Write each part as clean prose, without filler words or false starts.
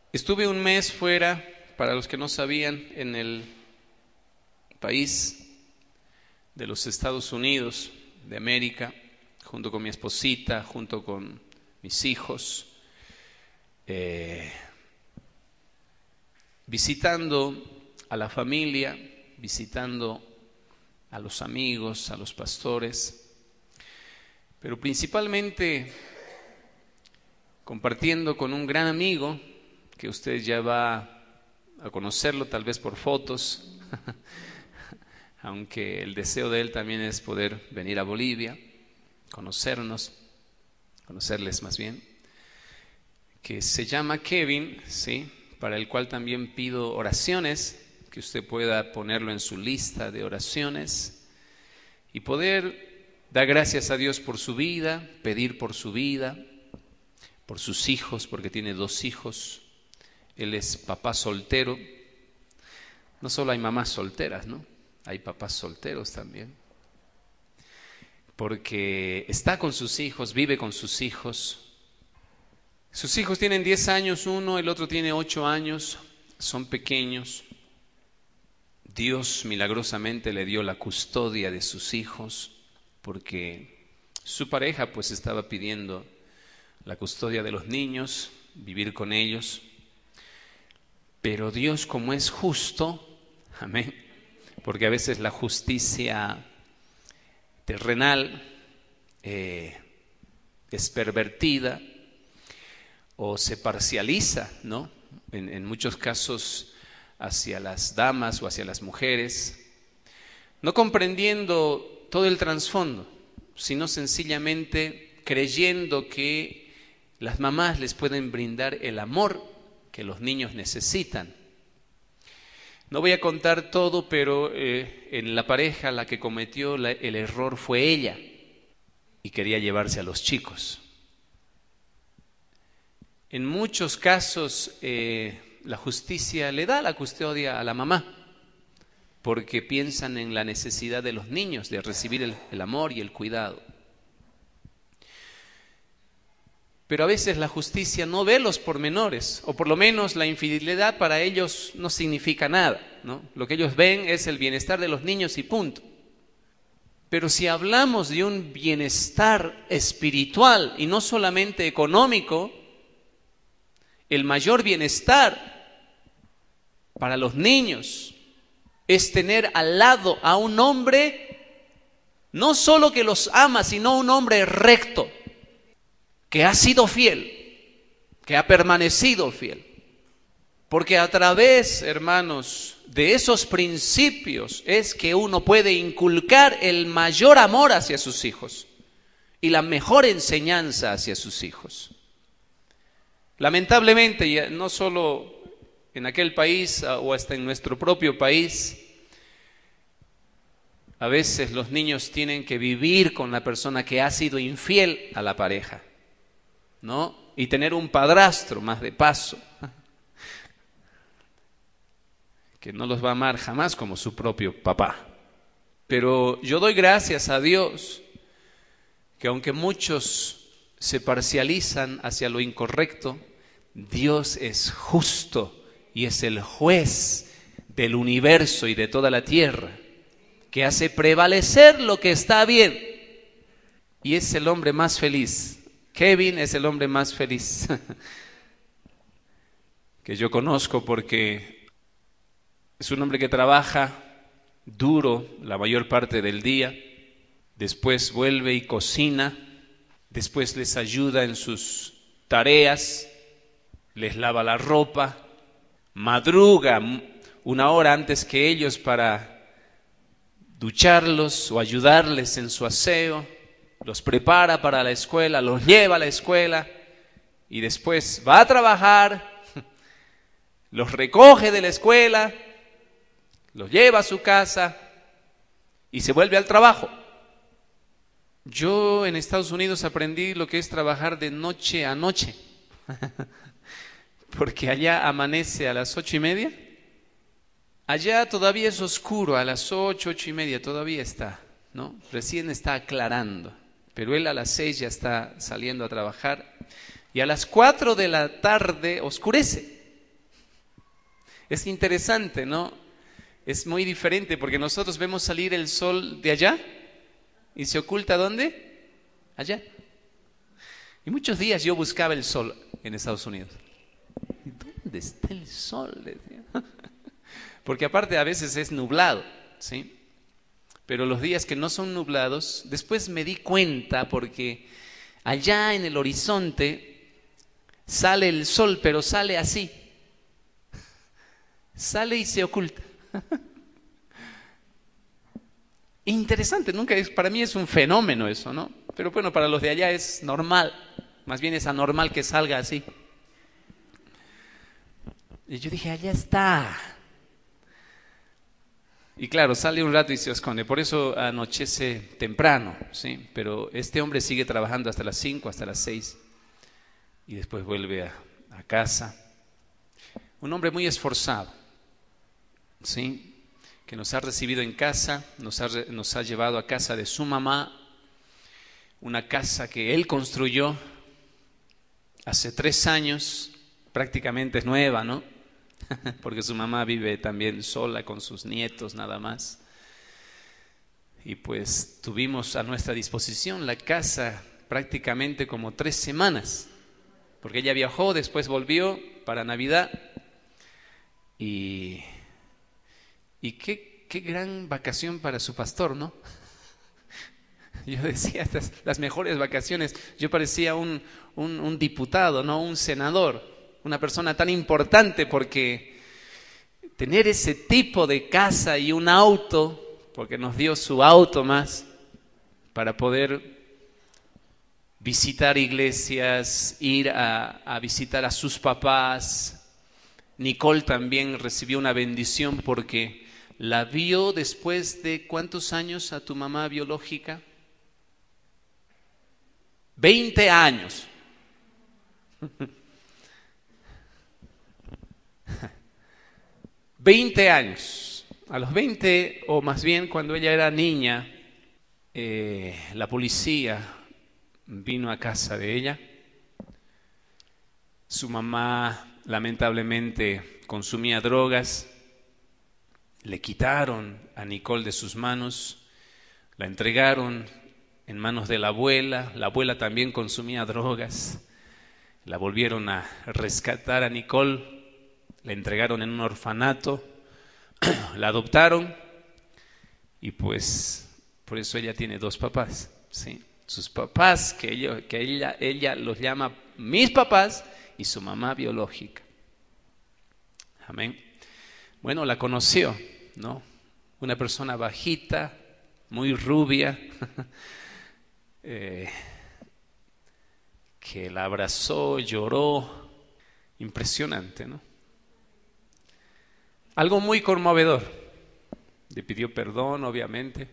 Estuve un mes fuera, para los que no sabían, en el país de los Estados Unidos de América, junto con mi esposita, junto con mis hijos, visitando a la familia, visitando a los amigos, a los pastores, pero principalmente compartiendo con un gran amigo que usted ya va a conocerlo tal vez por fotos, aunque el deseo de él también es poder venir a Bolivia, conocernos, conocerles más bien, que se llama Kevin, ¿sí? Para el cual también pido oraciones, que usted pueda ponerlo en su lista de oraciones y poder dar gracias a Dios por su vida, pedir por su vida, por sus hijos, porque tiene 2 hijos. Él es papá soltero. No solo hay mamás solteras, ¿no? Hay papás solteros también. Porque está con sus hijos, vive con sus hijos. Sus hijos tienen 10 años uno, el otro tiene 8 años, son pequeños. Dios milagrosamente le dio la custodia de sus hijos porque su pareja pues estaba pidiendo la custodia de los niños, vivir con ellos. Pero Dios, como es justo, amén, porque a veces la justicia terrenal es pervertida o se parcializa, ¿no? En muchos casos hacia las damas o hacia las mujeres, no comprendiendo todo el trasfondo, sino sencillamente creyendo que las mamás les pueden brindar el amor que los niños necesitan. No voy a contar todo, pero en la pareja la que cometió el error fue ella y quería llevarse a los chicos. En muchos casos la justicia le da la custodia a la mamá porque piensan en la necesidad de los niños de recibir el amor y el cuidado. Pero a veces la justicia no ve los pormenores, o por lo menos la infidelidad para ellos no significa nada, ¿no? Lo que ellos ven es el bienestar de los niños y punto. Pero si hablamos de un bienestar espiritual y no solamente económico, el mayor bienestar para los niños es tener al lado a un hombre, no solo que los ama, sino un hombre recto, que ha sido fiel, que ha permanecido fiel. Porque a través, hermanos, de esos principios es que uno puede inculcar el mayor amor hacia sus hijos y la mejor enseñanza hacia sus hijos. Lamentablemente, no solo en aquel país o hasta en nuestro propio país, a veces los niños tienen que vivir con la persona que ha sido infiel a la pareja, ¿no? Y tener un padrastro más de paso, que no los va a amar jamás como su propio papá. Pero yo doy gracias a Dios que aunque muchos se parcializan hacia lo incorrecto, Dios es justo y es el juez del universo y de toda la tierra, que hace prevalecer lo que está bien. Y es el hombre más feliz. Kevin es el hombre más feliz que yo conozco, porque es un hombre que trabaja duro la mayor parte del día, después vuelve y cocina, después les ayuda en sus tareas, les lava la ropa, madruga 1 hora antes que ellos para ducharlos o ayudarles en su aseo, los prepara para la escuela, los lleva a la escuela y después va a trabajar, los recoge de la escuela, los lleva a su casa y se vuelve al trabajo. Yo en Estados Unidos aprendí lo que es trabajar de noche a noche, porque allá amanece a las 8:30. Allá todavía es oscuro, a las 8, 8:30 todavía está, ¿no? Recién está aclarando, pero él a las 6 ya está saliendo a trabajar y a las 4 de la tarde oscurece. Es interesante, ¿no? Es muy diferente porque nosotros vemos salir el sol de allá y se oculta ¿dónde? Allá. Y muchos días yo buscaba el sol en Estados Unidos. ¿Dónde está el sol? Decía. Porque aparte a veces es nublado, ¿sí? Pero los días que no son nublados, después me di cuenta porque allá en el horizonte sale el sol, pero sale así. Sale y se oculta. Interesante, para mí es un fenómeno eso, ¿no? Pero bueno, para los de allá es normal, más bien es anormal que salga así. Y yo dije, allá está. Y claro, sale un rato y se esconde, por eso anochece temprano, ¿sí? Pero este hombre sigue trabajando hasta las 5, hasta las 6 y después vuelve a casa. Un hombre muy esforzado, ¿sí? Que nos ha recibido en casa, nos ha llevado a casa de su mamá, una casa que él construyó hace 3 años, prácticamente es nueva, ¿no? Porque su mamá vive también sola con sus nietos nada más. Y pues tuvimos a nuestra disposición la casa prácticamente como 3 semanas, porque ella viajó, después volvió para Navidad. Y qué gran vacación para su pastor, ¿no? Yo decía, las mejores vacaciones. Yo parecía un diputado, ¿no? Un senador, una persona tan importante, porque tener ese tipo de casa y un auto, porque nos dio su auto más, para poder visitar iglesias, ir a visitar a sus papás. Nicole también recibió una bendición porque la vio después de ¿cuántos años a tu mamá biológica? 20 años. 20 años. A los 20, o más bien cuando ella era niña, la policía vino a casa de ella. Su mamá lamentablemente consumía drogas. Le quitaron a Nicole de sus manos, la entregaron en manos de la abuela también consumía drogas, la volvieron a rescatar a Nicole, la entregaron en un orfanato, la adoptaron y pues por eso ella tiene 2 papás, ¿sí? Sus papás, que ella los llama mis papás, y su mamá biológica. Amén. Bueno, la conoció, ¿no? Una persona bajita, muy rubia, que la abrazó, lloró, impresionante, ¿no? Algo muy conmovedor. Le pidió perdón, obviamente,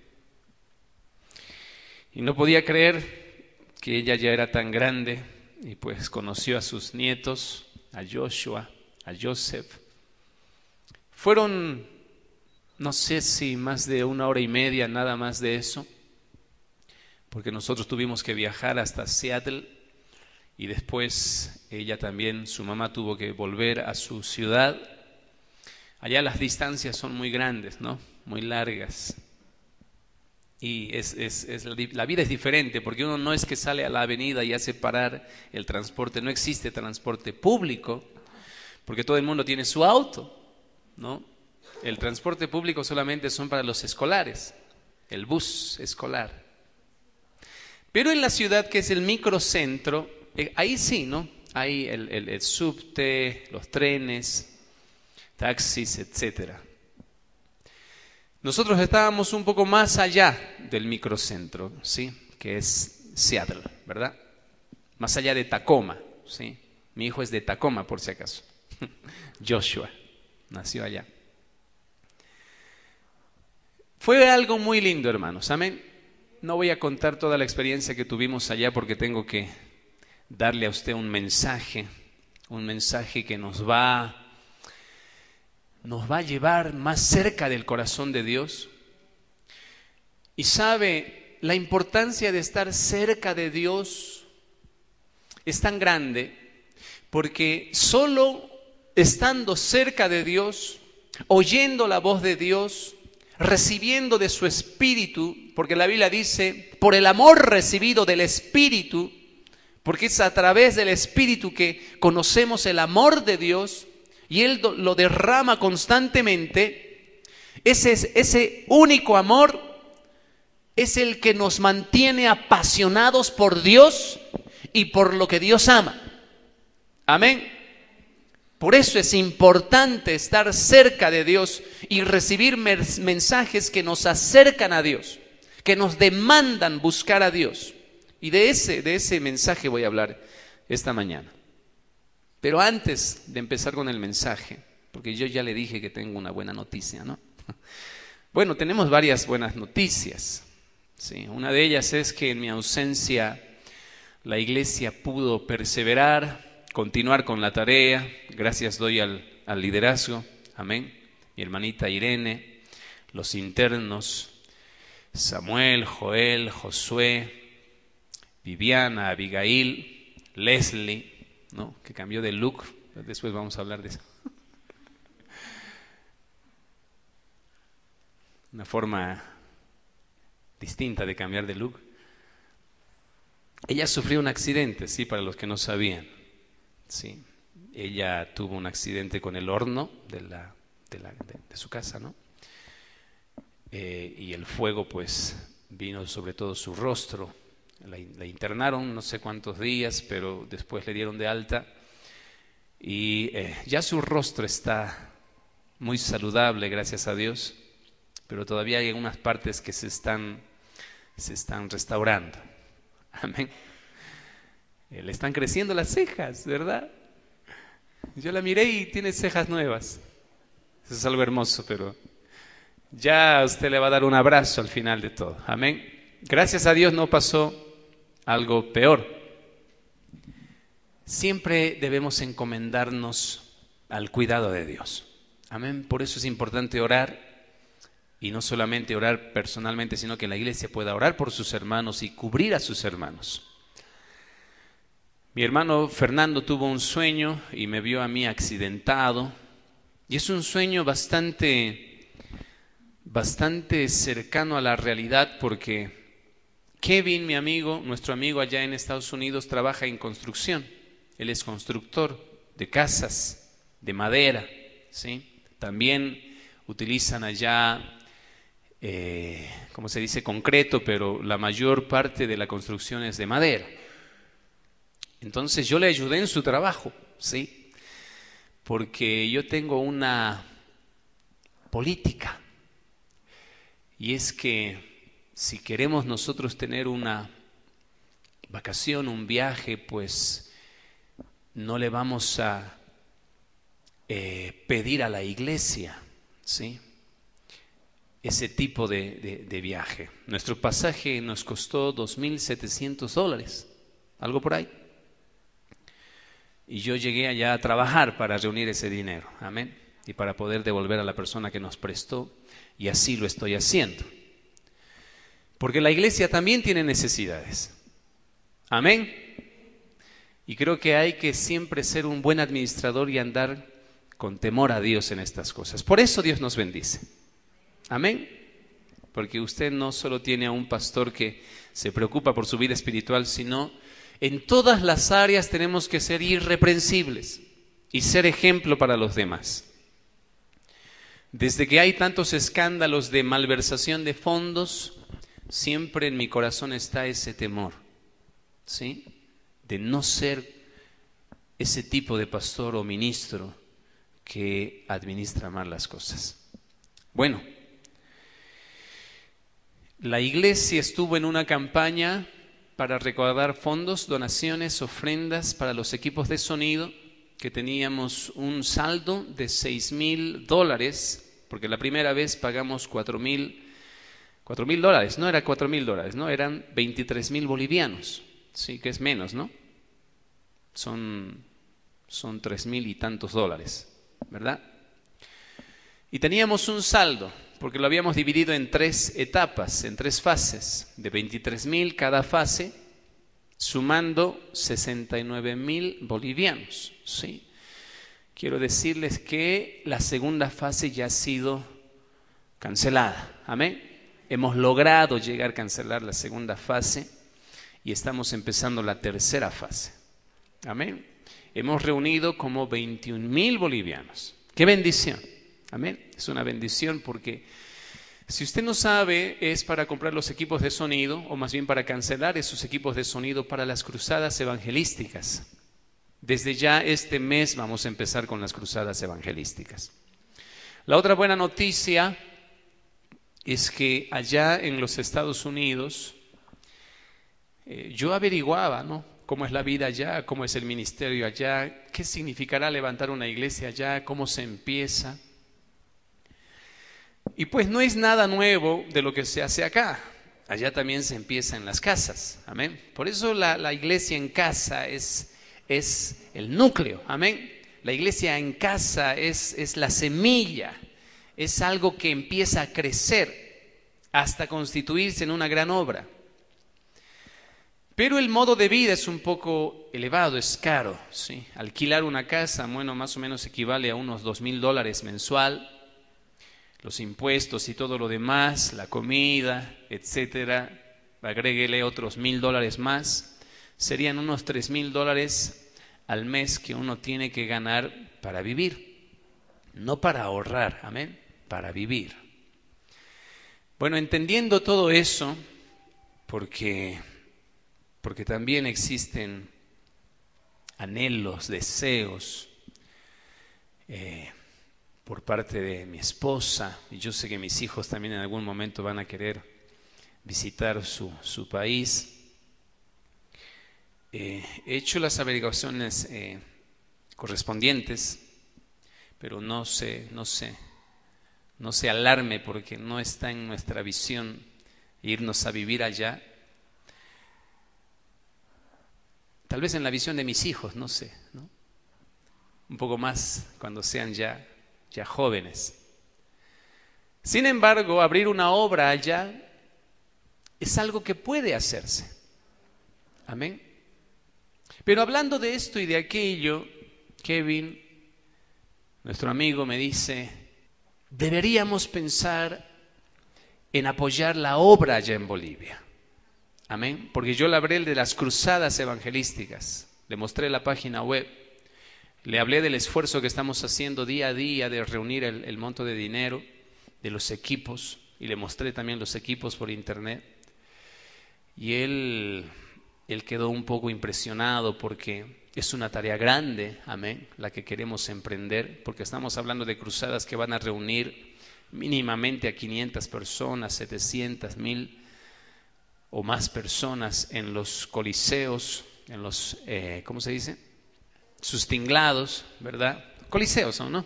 y no podía creer que ella ya era tan grande, y pues conoció a sus nietos, a Joshua, a Joseph. Fueron, no sé si más de 1 hora y media, nada más de eso, porque nosotros tuvimos que viajar hasta Seattle y después ella también, su mamá tuvo que volver a su ciudad. Allá las distancias son muy grandes, ¿no? Muy largas. Y la vida es diferente, porque uno no es que sale a la avenida y hace parar el transporte, no existe transporte público, porque todo el mundo tiene su auto, ¿no? El transporte público solamente son para los escolares, el bus escolar. Pero en la ciudad, que es el microcentro, ahí sí, ¿no? Hay el subte, los trenes, taxis, etcétera. Nosotros estábamos un poco más allá del microcentro, ¿sí? Que es Seattle, ¿verdad? Más allá de Tacoma, ¿sí? Mi hijo es de Tacoma, por si acaso. Joshua nació allá. Fue algo muy lindo, hermanos, amén. No voy a contar toda la experiencia que tuvimos allá porque tengo que darle a usted un mensaje que nos va a llevar más cerca del corazón de Dios. Y sabe, la importancia de estar cerca de Dios es tan grande porque solo estando cerca de Dios, oyendo la voz de Dios, recibiendo de su Espíritu, porque la Biblia dice, por el amor recibido del Espíritu, porque es a través del Espíritu que conocemos el amor de Dios y Él lo derrama constantemente. Ese único amor es el que nos mantiene apasionados por Dios y por lo que Dios ama. Amén. Por eso es importante estar cerca de Dios y recibir mensajes que nos acercan a Dios, que nos demandan buscar a Dios. Y de ese mensaje voy a hablar esta mañana. Pero antes de empezar con el mensaje, porque yo ya le dije que tengo una buena noticia, ¿no? Bueno, tenemos varias buenas noticias. Sí, una de ellas es que en mi ausencia la iglesia pudo perseverar, continuar con la tarea. Gracias doy al liderazgo, amén. Mi hermanita Irene, los internos, Samuel, Joel, Josué, Viviana, Abigail, Leslie, ¿no? Que cambió de look, después vamos a hablar de eso. Una forma distinta de cambiar de look. Ella sufrió un accidente, sí, para los que no sabían. Sí, ella tuvo un accidente con el horno de su casa, ¿no? Y el fuego pues vino sobre todo su rostro. La internaron no sé cuántos días, pero después le dieron de alta y ya su rostro está muy saludable, gracias a Dios, pero todavía hay unas partes que se están restaurando. Amén. Le están creciendo las cejas, ¿verdad? Yo la miré y tiene cejas nuevas. Eso es algo hermoso, pero ya usted le va a dar un abrazo al final de todo. Amén. Gracias a Dios no pasó algo peor. Siempre debemos encomendarnos al cuidado de Dios. Amén. Por eso es importante orar, y no solamente orar personalmente, sino que la iglesia pueda orar por sus hermanos y cubrir a sus hermanos. Mi hermano Fernando tuvo un sueño y me vio a mí accidentado, y es un sueño bastante cercano a la realidad, porque Kevin, mi amigo, nuestro amigo allá en Estados Unidos, trabaja en construcción. Él es constructor de casas, de madera, ¿sí? También utilizan allá, ¿cómo se dice? Concreto, pero la mayor parte de la construcción es de madera. Entonces yo le ayudé en su trabajo, ¿sí? Porque yo tengo una política, y es que si queremos nosotros tener una vacación, un viaje, pues no le vamos a pedir a la iglesia, ¿sí? Ese tipo de viaje. Nuestro pasaje nos costó $2,700, algo por ahí. Y yo llegué allá a trabajar para reunir ese dinero, amén, y para poder devolver a la persona que nos prestó, y así lo estoy haciendo. Porque la iglesia también tiene necesidades. Amén. Y creo que hay que siempre ser un buen administrador y andar con temor a Dios en estas cosas. Por eso Dios nos bendice. Amén. Porque usted no solo tiene a un pastor que se preocupa por su vida espiritual, sino en todas las áreas tenemos que ser irreprensibles y ser ejemplo para los demás. Desde que hay tantos escándalos de malversación de fondos, siempre en mi corazón está ese temor, ¿sí? De no ser ese tipo de pastor o ministro que administra mal las cosas. Bueno, la iglesia estuvo en una campaña para recaudar fondos, donaciones, ofrendas para los equipos de sonido, que teníamos un saldo de $6,000, porque la primera vez pagamos $4,000, no era $4,000, no, eran 23,000 bolivianos, sí, que es menos, ¿no? Son 3,000 y tantos dólares, ¿verdad? Y teníamos un saldo, porque lo habíamos dividido en 3 etapas, en 3 fases, de 23,000 cada fase, sumando 69,000 bolivianos, ¿sí? quiero decirles que la segunda fase ya ha sido cancelada. Amén. Hemos logrado llegar a cancelar la segunda fase y estamos empezando la tercera fase. Amén. Hemos reunido como 21,000 bolivianos. ¡Qué bendición! Amén. Es una bendición porque si usted no sabe, es para comprar los equipos de sonido, o más bien para cancelar esos equipos de sonido para las cruzadas evangelísticas. Desde ya este mes vamos a empezar con las cruzadas evangelísticas. La otra buena noticia es que allá en los Estados Unidos, yo averiguaba, ¿no?, cómo es la vida allá, cómo es el ministerio allá, qué significará levantar una iglesia allá, cómo se empieza. Y pues no es nada nuevo de lo que se hace acá. Allá también se empieza en las casas. Amén. Por eso la iglesia en casa es el núcleo. Amén. La iglesia en casa es la semilla. Es algo que empieza a crecer hasta constituirse en una gran obra. Pero el modo de vida es un poco elevado, es caro, ¿sí? Alquilar una casa, bueno, más o menos equivale a unos $2,000 mensual. Los impuestos y todo lo demás, la comida, etcétera, agréguele otros $1,000 más, serían unos $3,000 al mes que uno tiene que ganar para vivir, no para ahorrar, amén, para vivir. Bueno, entendiendo todo eso, porque también existen anhelos, deseos, por parte de mi esposa, y yo sé que mis hijos también en algún momento van a querer visitar su país. He hecho las averiguaciones correspondientes, pero no se alarme porque no está en nuestra visión irnos a vivir allá. Tal vez en la visión de mis hijos, no sé, ¿no? Un poco más cuando sean ya jóvenes. Sin embargo, abrir una obra allá es algo que puede hacerse. Amén. Pero hablando de esto y de aquello, Kevin, nuestro amigo, me dice, deberíamos pensar en apoyar la obra allá en Bolivia. Amén. Porque yo le hablé de las cruzadas evangelísticas, le mostré la página web. Le hablé del esfuerzo que estamos haciendo día a día de reunir el monto de dinero, de los equipos, y le mostré también los equipos por internet. Y él quedó un poco impresionado porque es una tarea grande, amén, la que queremos emprender, porque estamos hablando de cruzadas que van a reunir mínimamente a 500 personas, 700, 1,000 o más personas en los coliseos, en los, ¿cómo se dice?, sus tinglados, ¿verdad? Coliseos son, ¿no?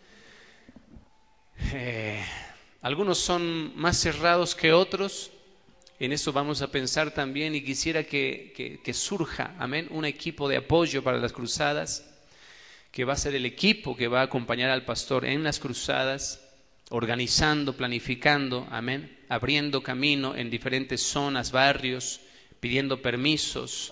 Algunos son más cerrados que otros. En eso vamos a pensar también y quisiera que surja, amén, un equipo de apoyo para las cruzadas, que va a ser el equipo que va a acompañar al pastor en las cruzadas, organizando, planificando, amén, abriendo camino en diferentes zonas, barrios, pidiendo permisos,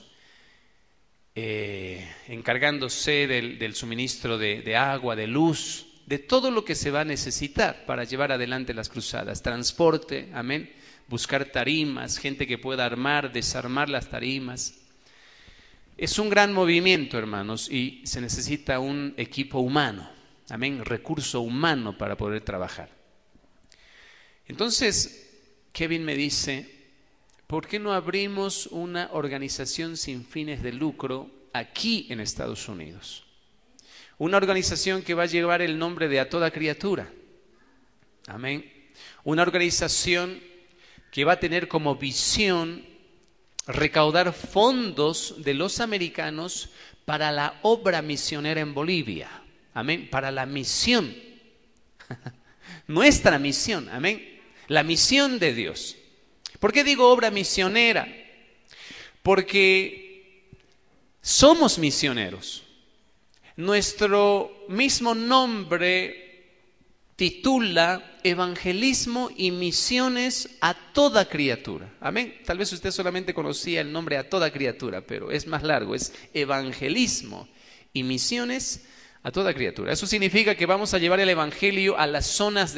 encargándose del suministro de agua, de luz, de todo lo que se va a necesitar para llevar adelante las cruzadas, transporte, amén, buscar tarimas, gente que pueda armar, desarmar las tarimas. Es un gran movimiento, hermanos, y se necesita un equipo humano, amén, recurso humano para poder trabajar. Entonces, Kevin me dice, ¿por qué no abrimos una organización sin fines de lucro aquí en Estados Unidos? Una organización que va a llevar el nombre de A Toda Criatura. Amén. Una organización que va a tener como visión recaudar fondos de los americanos para la obra misionera en Bolivia. Amén. Para la misión. Nuestra misión. Amén. La misión de Dios. ¿Por qué digo obra misionera? Porque somos misioneros. Nuestro mismo nombre titula Evangelismo y Misiones a Toda Criatura. Amén. Tal vez usted solamente conocía el nombre A Toda Criatura, pero es más largo, es Evangelismo y Misiones A toda criatura. Eso significa que vamos a llevar el evangelio a las zonas de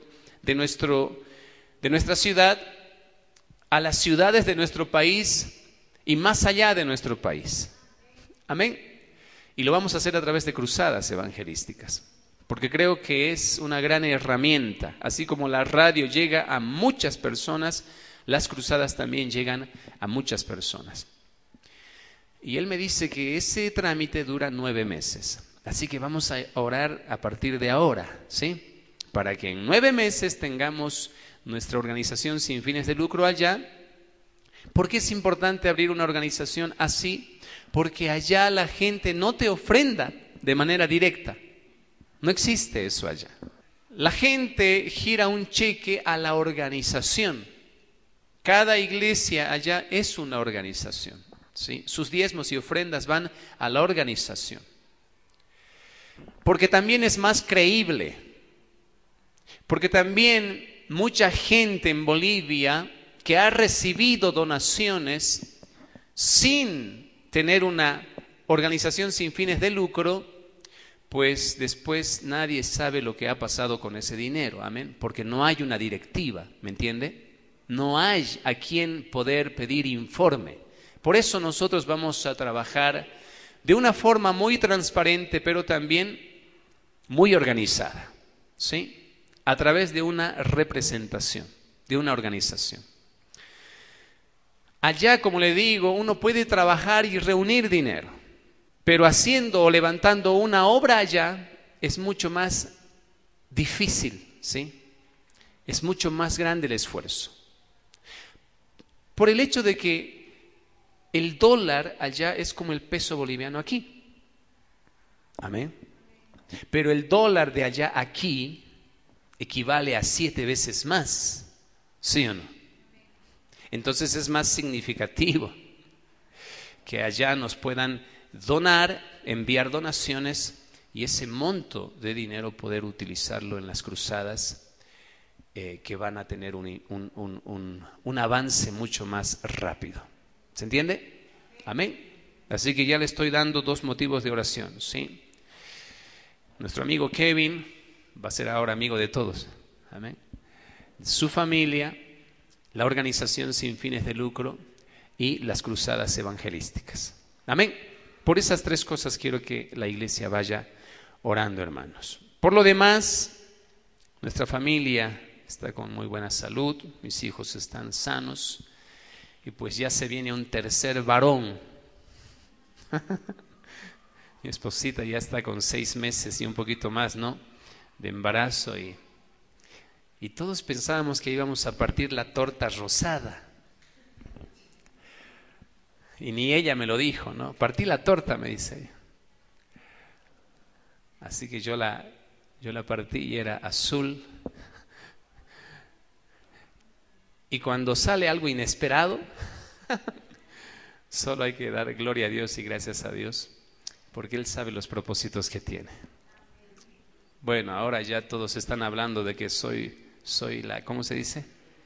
nuestra ciudad, a las ciudades de nuestro país y más allá de nuestro país. Amén. Y lo vamos a hacer a través de cruzadas evangelísticas, porque creo que es una gran herramienta. Así como la radio llega a muchas personas, las cruzadas también llegan a muchas personas. Y él me dice que ese trámite dura 9 meses. Así que vamos a orar a partir de ahora, ¿sí? Para que en 9 meses tengamos nuestra organización sin fines de lucro allá. ¿Por qué es importante abrir una organización así? Porque allá la gente no te ofrenda de manera directa. No existe eso allá. La gente gira un cheque a la organización. Cada iglesia allá es una organización, ¿sí? Sus diezmos y ofrendas van a la organización. Porque también es más creíble. Porque también mucha gente en Bolivia que ha recibido donaciones sin tener una organización sin fines de lucro, pues después nadie sabe lo que ha pasado con ese dinero, amén, porque no hay una directiva, ¿me entiende? No hay a quien poder pedir informe. Por eso nosotros vamos a trabajar de una forma muy transparente, pero también muy organizada, ¿sí? A través de una representación, de una organización. Allá, como le digo, uno puede trabajar y reunir dinero, pero haciendo o levantando una obra allá es mucho más difícil, ¿sí? Es mucho más grande el esfuerzo. Por el hecho de que el dólar allá es como el peso boliviano aquí. Amén. Pero el dólar de allá aquí equivale a 7 veces más, ¿sí o no? Entonces es más significativo que allá nos puedan donar, enviar donaciones y ese monto de dinero poder utilizarlo en las cruzadas que van a tener un avance mucho más rápido. ¿Se entiende? Amén. Así que ya le estoy dando 2 motivos de oración, ¿sí? Nuestro amigo Kevin va a ser ahora amigo de todos. Amén. Su familia, la organización sin fines de lucro y las cruzadas evangelísticas. Amén. Por esas 3 cosas quiero que la iglesia vaya orando, hermanos. Por lo demás, nuestra familia está con muy buena salud, mis hijos están sanos y pues ya se viene un tercer varón. Mi esposita ya está con 6 meses y un poquito más, ¿no? De embarazo y todos pensábamos que íbamos a partir la torta rosada. Y ni ella me lo dijo, ¿no? Partí la torta, me dice ella. Así que yo la partí y era azul. Y cuando sale algo inesperado, solo hay que dar gloria a Dios y gracias a Dios, porque Él sabe los propósitos que tiene. Bueno, ahora ya todos están hablando de que soy la, ¿cómo se dice?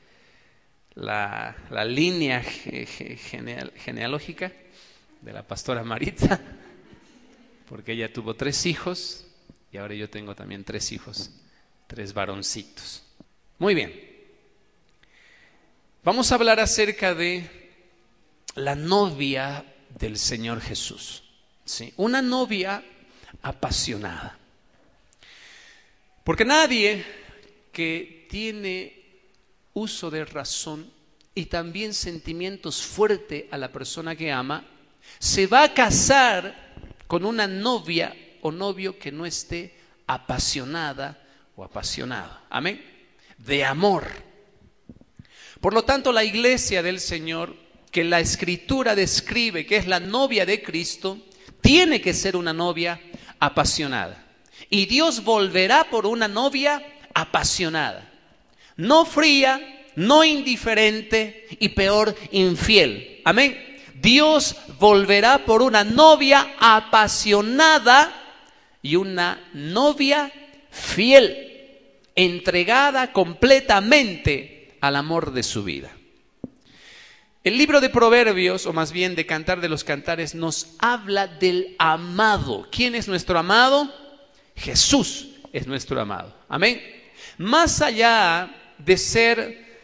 La línea genealógica de la pastora Maritza, porque ella tuvo 3 hijos y ahora yo tengo también 3 hijos, 3 varoncitos. Muy bien. Vamos a hablar acerca de la novia del Señor Jesús, ¿sí? Una novia apasionada. Porque nadie que tiene uso de razón y también sentimientos fuertes a la persona que ama, se va a casar con una novia o novio que no esté apasionada o apasionado. Amén. De amor. Por lo tanto, la iglesia del Señor, que la Escritura describe que es la novia de Cristo, tiene que ser una novia apasionada. Y Dios volverá por una novia apasionada. No fría, no indiferente y peor, infiel. Amén. Dios volverá por una novia apasionada y una novia fiel, entregada completamente al amor de su vida. El libro de Proverbios, o más bien de Cantar de los Cantares, nos habla del amado. ¿Quién es nuestro amado? Jesús es nuestro amado. Amén. Más allá de ser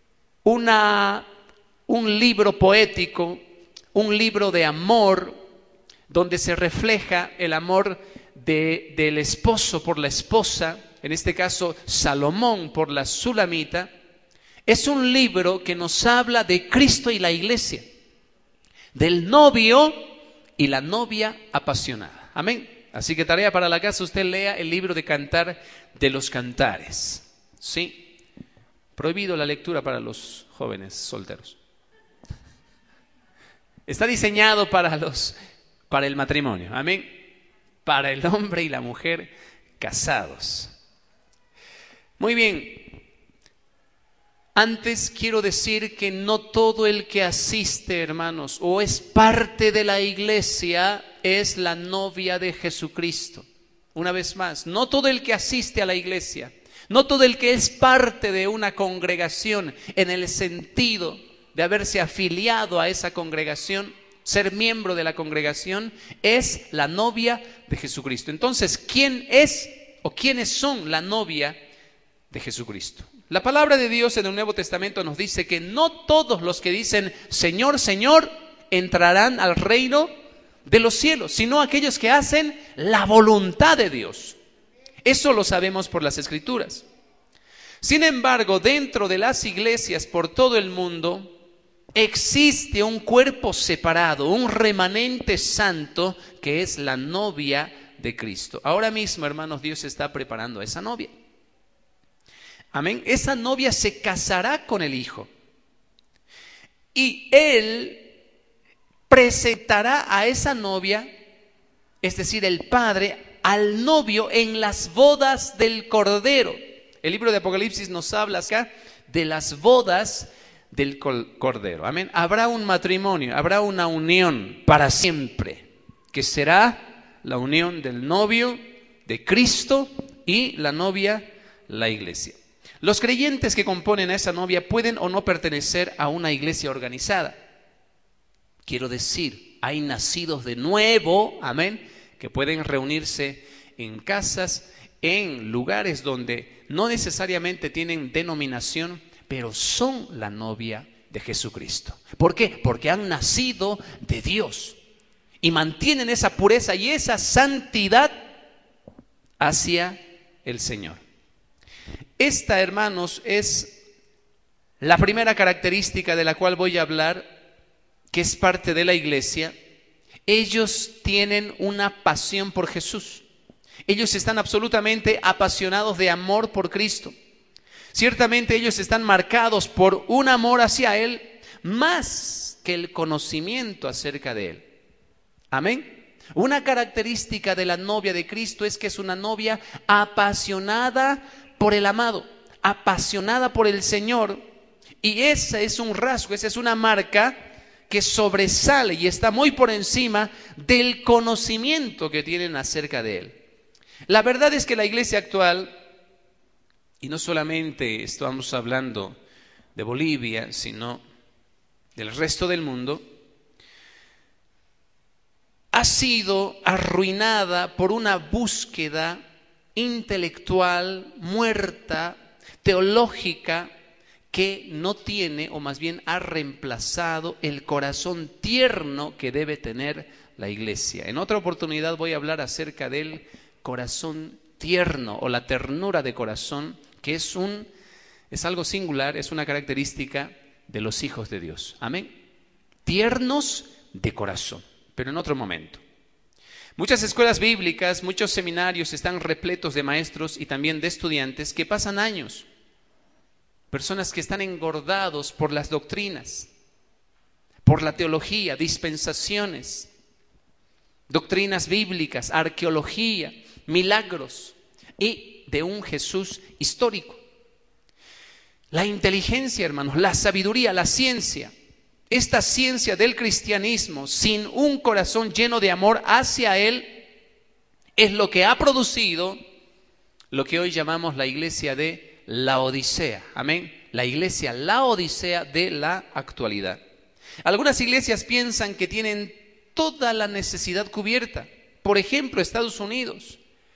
un libro poético, un libro de amor, donde se refleja el amor del esposo por la esposa, en este caso Salomón por la Sulamita, es un libro que nos habla de Cristo y la iglesia, del novio y la novia apasionada. Amén. Así que tarea para la casa, usted lea el libro de Cantar de los Cantares. ¿Sí? Prohibido la lectura para los jóvenes solteros. Está diseñado para el matrimonio. Amén. Para el hombre y la mujer casados. Muy bien. Antes quiero decir que no todo el que asiste, hermanos, o es parte de la iglesia es la novia de Jesucristo. Una vez más, no todo el que asiste a la iglesia, no todo el que es parte de una congregación en el sentido de haberse afiliado a esa congregación, ser miembro de la congregación, es la novia de Jesucristo. Entonces, ¿quién es o quiénes son la novia de Jesucristo? La palabra de Dios en el Nuevo Testamento nos dice que no todos los que dicen Señor, Señor, entrarán al reino de los cielos, sino aquellos que hacen la voluntad de Dios. Eso lo sabemos por las Escrituras. Sin embargo, dentro de las iglesias por todo el mundo existe un cuerpo separado, un remanente santo que es la novia de Cristo. Ahora mismo, hermanos, Dios está preparando a esa novia. Amén. Esa novia se casará con el Hijo. Y Él presentará a esa novia, es decir, el Padre, al novio en las bodas del Cordero. El libro de Apocalipsis nos habla acá de las bodas del Cordero. Amén. Habrá un matrimonio, habrá una unión para siempre, que será la unión del novio de Cristo y la novia, la iglesia. Los creyentes que componen a esa novia pueden o no pertenecer a una iglesia organizada. Quiero decir, hay nacidos de nuevo, amén, que pueden reunirse en casas, en lugares donde no necesariamente tienen denominación, pero son la novia de Jesucristo. ¿Por qué? Porque han nacido de Dios y mantienen esa pureza y esa santidad hacia el Señor. Esta, hermanos, es la primera característica de la cual voy a hablar, que es parte de la iglesia. Ellos tienen una pasión por Jesús. Ellos están absolutamente apasionados de amor por Cristo. Ciertamente ellos están marcados por un amor hacia Él más que el conocimiento acerca de Él. Amén. Una característica de la novia de Cristo es que es una novia apasionada por el amado, apasionada por el Señor. Y ese es un rasgo, esa es una marca que sobresale y está muy por encima del conocimiento que tienen acerca de Él. La verdad es que la iglesia actual, y no solamente estamos hablando de Bolivia, sino del resto del mundo, ha sido arruinada por una búsqueda intelectual, muerta, teológica, que no tiene, o más bien ha reemplazado el corazón tierno que debe tener la iglesia. En otra oportunidad voy a hablar acerca del corazón tierno o la ternura de corazón, que es algo singular, es una característica de los hijos de Dios. Amén. Tiernos de corazón, pero en otro momento. Muchas escuelas bíblicas, muchos seminarios están repletos de maestros y también de estudiantes que pasan años, personas que están engordados por las doctrinas, por la teología, dispensaciones, doctrinas bíblicas, arqueología, milagros y de un Jesús histórico. La inteligencia, hermanos, la sabiduría, la ciencia, esta ciencia del cristianismo sin un corazón lleno de amor hacia Él es lo que ha producido lo que hoy llamamos la iglesia de Laodicea. Amén. La iglesia Laodicea de la actualidad. Algunas iglesias piensan que tienen toda la necesidad cubierta. Por ejemplo, Estados Unidos.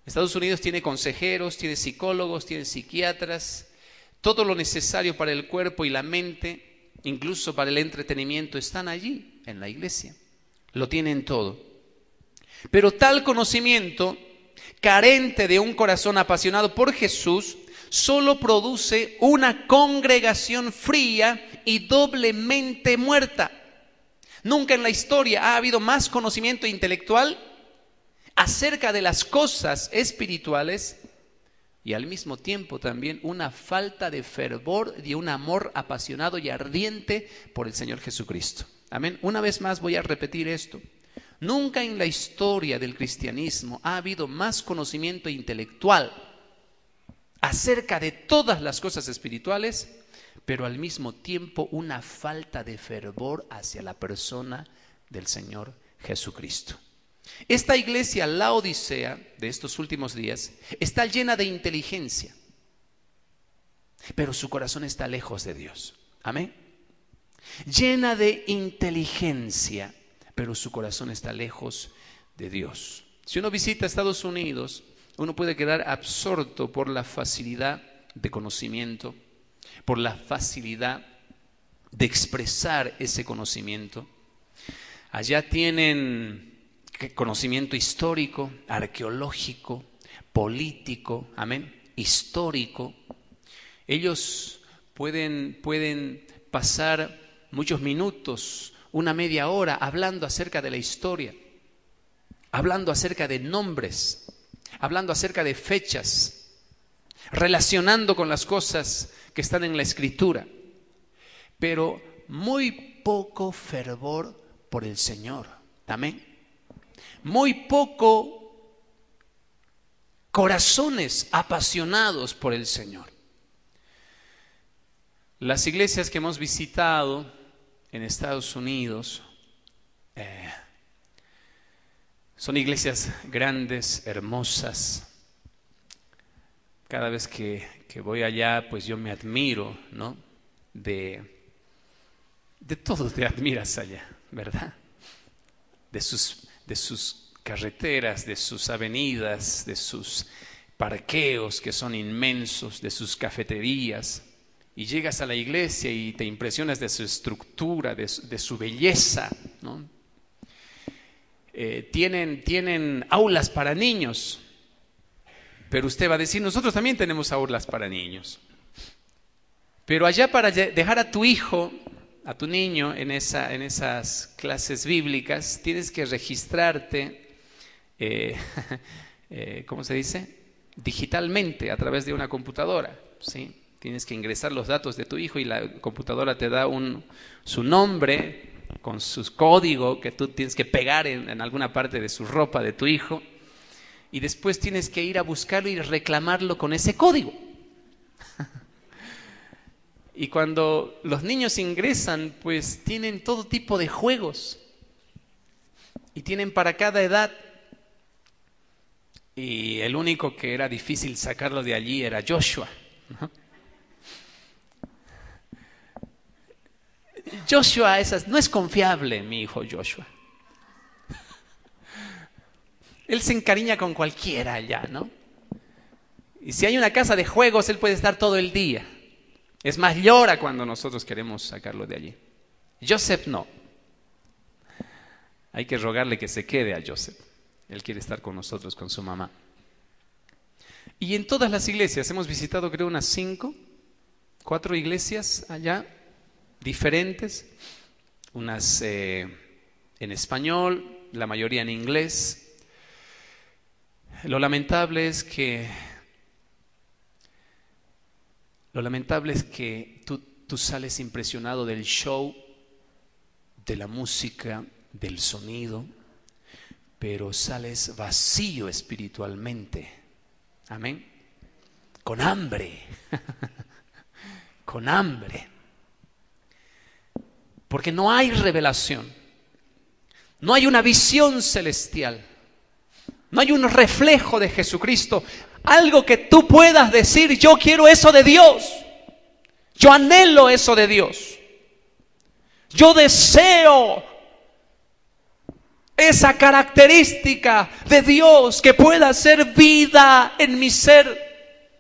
Estados Unidos tiene consejeros, tiene psicólogos, tiene psiquiatras, todo lo necesario para el cuerpo y la mente, incluso para el entretenimiento, están allí en la iglesia. Lo tienen todo. Pero tal conocimiento, carente de un corazón apasionado por Jesús, solo produce una congregación fría y doblemente muerta. Nunca en la historia ha habido más conocimiento intelectual acerca de las cosas espirituales y al mismo tiempo también una falta de fervor y un amor apasionado y ardiente por el Señor Jesucristo. Amén. Una vez más voy a repetir esto. Nunca en la historia del cristianismo ha habido más conocimiento intelectual acerca de todas las cosas espirituales, pero al mismo tiempo una falta de fervor hacia la persona del Señor Jesucristo. Esta iglesia Laodicea de estos últimos días está llena de inteligencia, pero su corazón está lejos de Dios. Amén. Llena de inteligencia, pero su corazón está lejos de Dios. Si uno visita Estados Unidos, uno puede quedar absorto por la facilidad de conocimiento, por la facilidad de expresar ese conocimiento. Allá tienen conocimiento histórico, arqueológico, político, amén, histórico. Ellos pueden pasar muchos minutos, una media hora, hablando acerca de la historia, hablando acerca de nombres, hablando acerca de fechas, relacionando con las cosas que están en la Escritura, pero muy poco fervor por el Señor. Amén. Muy poco corazones apasionados por el Señor. Las iglesias que hemos visitado en Estados Unidos son iglesias grandes, hermosas. Cada vez que voy allá, pues yo me admiro, ¿no? De todo te admiras allá, ¿verdad? De sus carreteras, de sus avenidas, de sus parqueos que son inmensos, de sus cafeterías. Y llegas a la iglesia y te impresionas de su estructura, de su belleza, ¿no? Tienen aulas para niños, pero usted va a decir, nosotros también tenemos aulas para niños. Pero allá para dejar a tu hijo, a tu niño en esas clases bíblicas, tienes que registrarte, ¿cómo se dice? Digitalmente, a través de una computadora, ¿sí? Tienes que ingresar los datos de tu hijo y la computadora te da su nombre con su código que tú tienes que pegar en alguna parte de su ropa de tu hijo, y después tienes que ir a buscarlo y reclamarlo con ese código. Y cuando los niños ingresan, pues tienen todo tipo de juegos y tienen para cada edad. Y el único que era difícil sacarlo de allí era Joshua, ¿no? Joshua no es confiable, mi hijo Joshua. Él se encariña con cualquiera allá, ¿no? Y si hay una casa de juegos, él puede estar todo el día. Es más, llora cuando nosotros queremos sacarlo de allí. Joseph no. Hay que rogarle que se quede a Joseph. Él quiere estar con nosotros, con su mamá. Y en todas las iglesias, hemos visitado creo unas 4 iglesias allá, diferentes, unas en español, la mayoría en inglés. Lo lamentable es que tú sales impresionado del show, de la música, del sonido, pero sales vacío espiritualmente. Amén. Con hambre. Con hambre. Porque no hay revelación, no hay una visión celestial, no hay un reflejo de Jesucristo, algo que tú puedas decir, yo quiero eso de Dios, yo anhelo eso de Dios, yo deseo esa característica de Dios que pueda hacer vida en mi ser.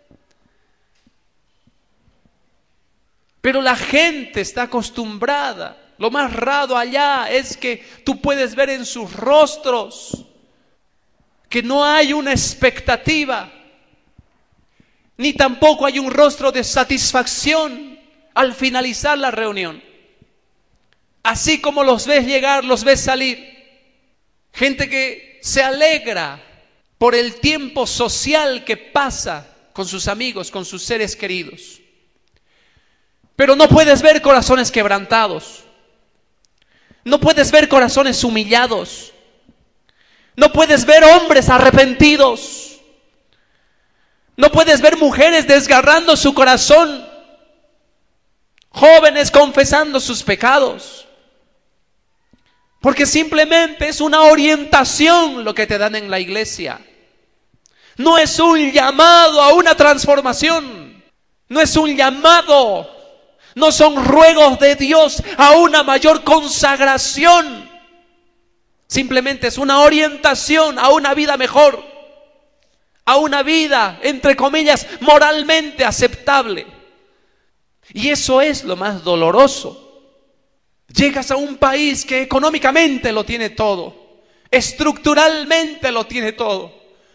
Pero la gente está acostumbrada. Lo más raro allá es que tú puedes ver en sus rostros que no hay una expectativa, ni tampoco hay un rostro de satisfacción al finalizar la reunión. Así como los ves llegar, los ves salir. Gente que se alegra por el tiempo social que pasa con sus amigos, con sus seres queridos. Pero no puedes ver corazones quebrantados. No puedes ver corazones humillados. No puedes ver hombres arrepentidos. No puedes ver mujeres desgarrando su corazón. Jóvenes confesando sus pecados. Porque simplemente es una orientación lo que te dan en la iglesia. No es un llamado a una transformación. No es un llamado. No son ruegos de Dios a una mayor consagración. Simplemente es una orientación a una vida mejor. A una vida, entre comillas, moralmente aceptable. Y eso es lo más doloroso. Llegas a un país que económicamente lo tiene todo, estructuralmente lo tiene todo,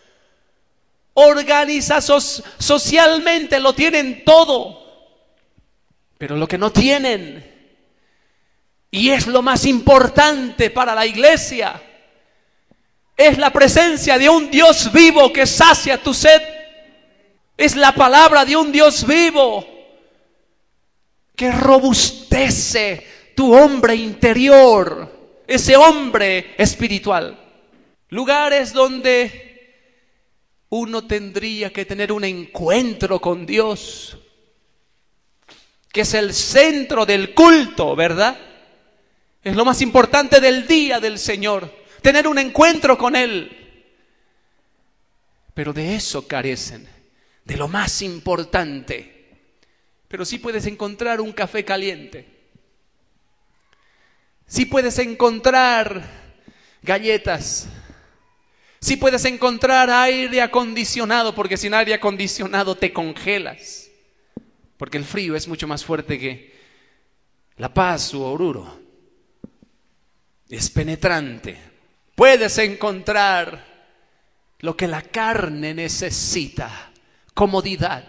socialmente lo tienen todo, pero lo que no tienen, y es lo más importante para la iglesia, es la presencia de un Dios vivo que sacia tu sed. Es la palabra de un Dios vivo que robustece tu hombre interior, ese hombre espiritual. Lugares donde uno tendría que tener un encuentro con Dios, que es el centro del culto, ¿verdad? Es lo más importante del día del Señor, tener un encuentro con Él. Pero de eso carecen, de lo más importante. Pero sí puedes encontrar un café caliente. Sí puedes encontrar galletas. Sí puedes encontrar aire acondicionado, porque sin aire acondicionado te congelas. Porque el frío es mucho más fuerte que La Paz u Oruro. Es penetrante. Puedes encontrar lo que la carne necesita, comodidad.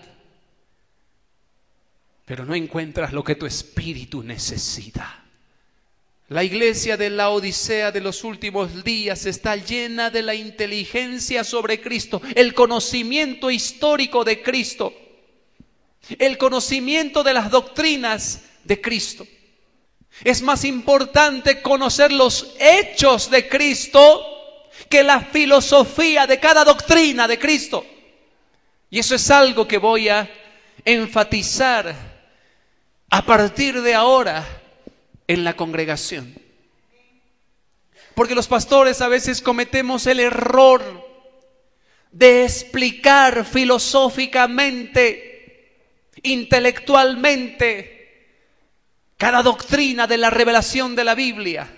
Pero no encuentras lo que tu espíritu necesita. La iglesia de la Odisea de los últimos días está llena de la inteligencia sobre Cristo, el conocimiento histórico de Cristo, el conocimiento de las doctrinas de Cristo. Es más importante conocer los hechos de Cristo que la filosofía de cada doctrina de Cristo. Y eso es algo que voy a enfatizar a partir de ahora en la congregación. Porque los pastores a veces cometemos el error de explicar filosóficamente, intelectualmente, cada doctrina de la revelación de la Biblia.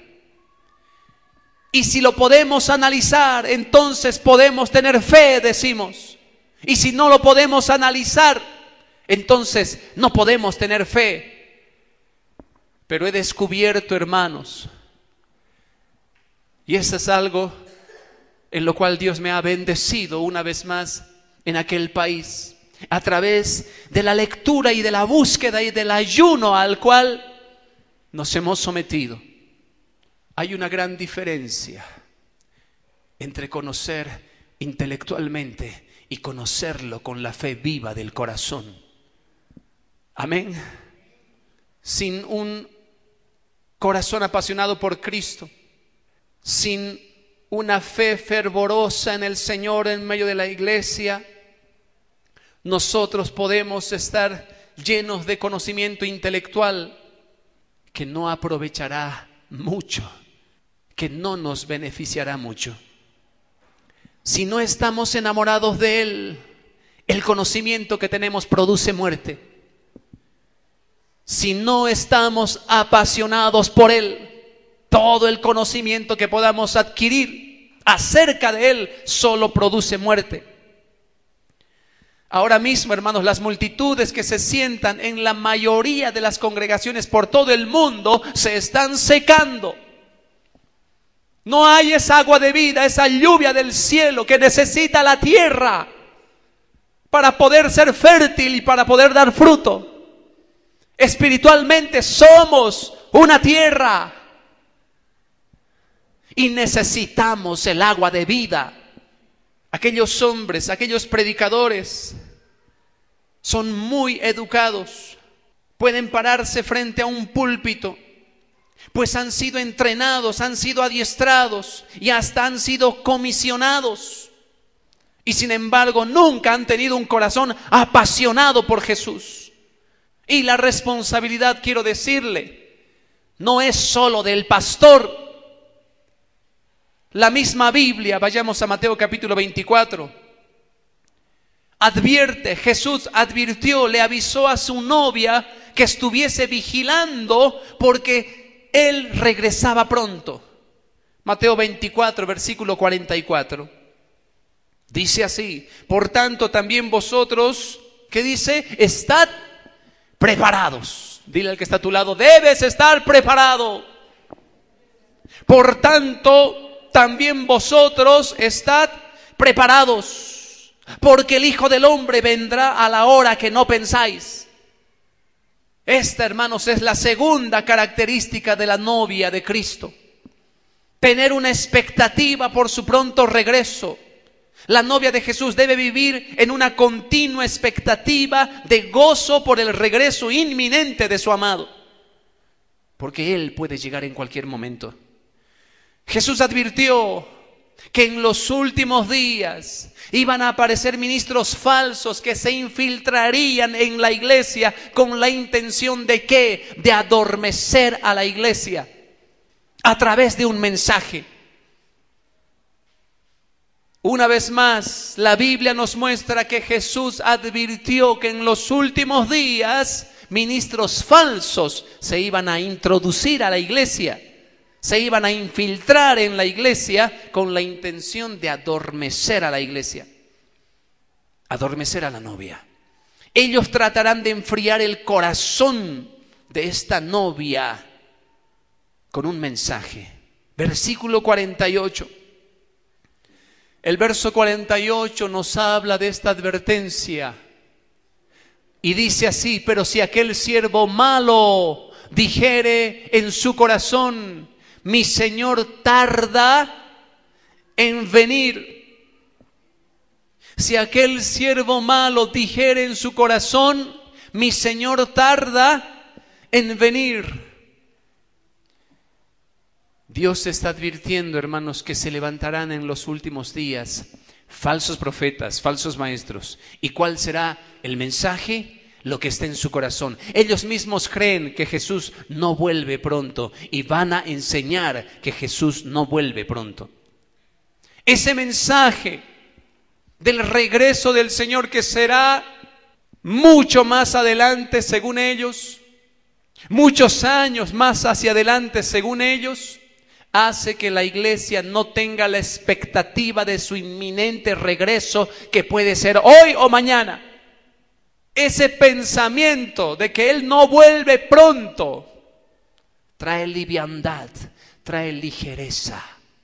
Y si lo podemos analizar, entonces podemos tener fe, decimos. Y si no lo podemos analizar, entonces no podemos tener fe. Pero he descubierto, hermanos, y eso es algo en lo cual Dios me ha bendecido una vez más en aquel país, a través de la lectura y de la búsqueda y del ayuno al cual nos hemos sometido. Hay una gran diferencia entre conocer intelectualmente y conocerlo con la fe viva del corazón. Amén. Sin un corazón apasionado por Cristo, sin una fe fervorosa en el Señor en medio de la iglesia, nosotros podemos estar llenos de conocimiento intelectual que no aprovechará mucho, que no nos beneficiará mucho. Si no estamos enamorados de Él, el conocimiento que tenemos produce muerte. Si no estamos apasionados por Él, todo el conocimiento que podamos adquirir acerca de Él solo produce muerte. Ahora mismo, hermanos, las multitudes que se sientan en la mayoría de las congregaciones por todo el mundo se están secando. No hay esa agua de vida, esa lluvia del cielo que necesita la tierra para poder ser fértil y para poder dar fruto. Espiritualmente somos una tierra y necesitamos el agua de vida. Aquellos hombres, aquellos predicadores son muy educados, pueden pararse frente a un púlpito, pues han sido entrenados, han sido adiestrados y hasta han sido comisionados. Y sin embargo nunca han tenido un corazón apasionado por Jesús. Y la responsabilidad, quiero decirle, no es solo del pastor. La misma Biblia, vayamos a Mateo capítulo 24, advierte, Jesús advirtió, le avisó a su novia que estuviese vigilando porque Él regresaba pronto. Mateo 24, versículo 44. Dice así: por tanto también vosotros, ¿qué dice? Estad preparados. Dile al que está a tu lado, debes estar preparado. Por tanto también vosotros estad preparados, porque el Hijo del Hombre vendrá a la hora que no pensáis. Esta, hermanos, es la segunda característica de la novia de Cristo: tener una expectativa por su pronto regreso. La novia de Jesús debe vivir en una continua expectativa de gozo por el regreso inminente de su amado, porque Él puede llegar en cualquier momento. Jesús advirtió que en los últimos días iban a aparecer ministros falsos que se infiltrarían en la iglesia con la intención de ¿qué? De adormecer a la iglesia a través de un mensaje. Una vez más, la Biblia nos muestra que Jesús advirtió que en los últimos días ministros falsos se iban a introducir a la iglesia. Se iban a infiltrar en la iglesia con la intención de adormecer a la iglesia, adormecer a la novia. Ellos tratarán de enfriar el corazón de esta novia con un mensaje. Versículo 48. El verso 48 nos habla de esta advertencia y dice así: pero si aquel siervo malo dijere en su corazón, mi Señor tarda en venir. Si aquel siervo malo dijere en su corazón, mi Señor tarda en venir. Dios está advirtiendo, hermanos, que se levantarán en los últimos días falsos profetas, falsos maestros. ¿Y cuál será el mensaje? Lo que está en su corazón. Ellos mismos creen que Jesús no vuelve pronto y van a enseñar que Jesús no vuelve pronto. Ese mensaje del regreso del Señor, que será mucho más adelante según ellos, muchos años más hacia adelante según ellos, hace que la iglesia no tenga la expectativa de su inminente regreso, que puede ser hoy o mañana. Ese pensamiento de que Él no vuelve pronto trae liviandad, trae ligereza.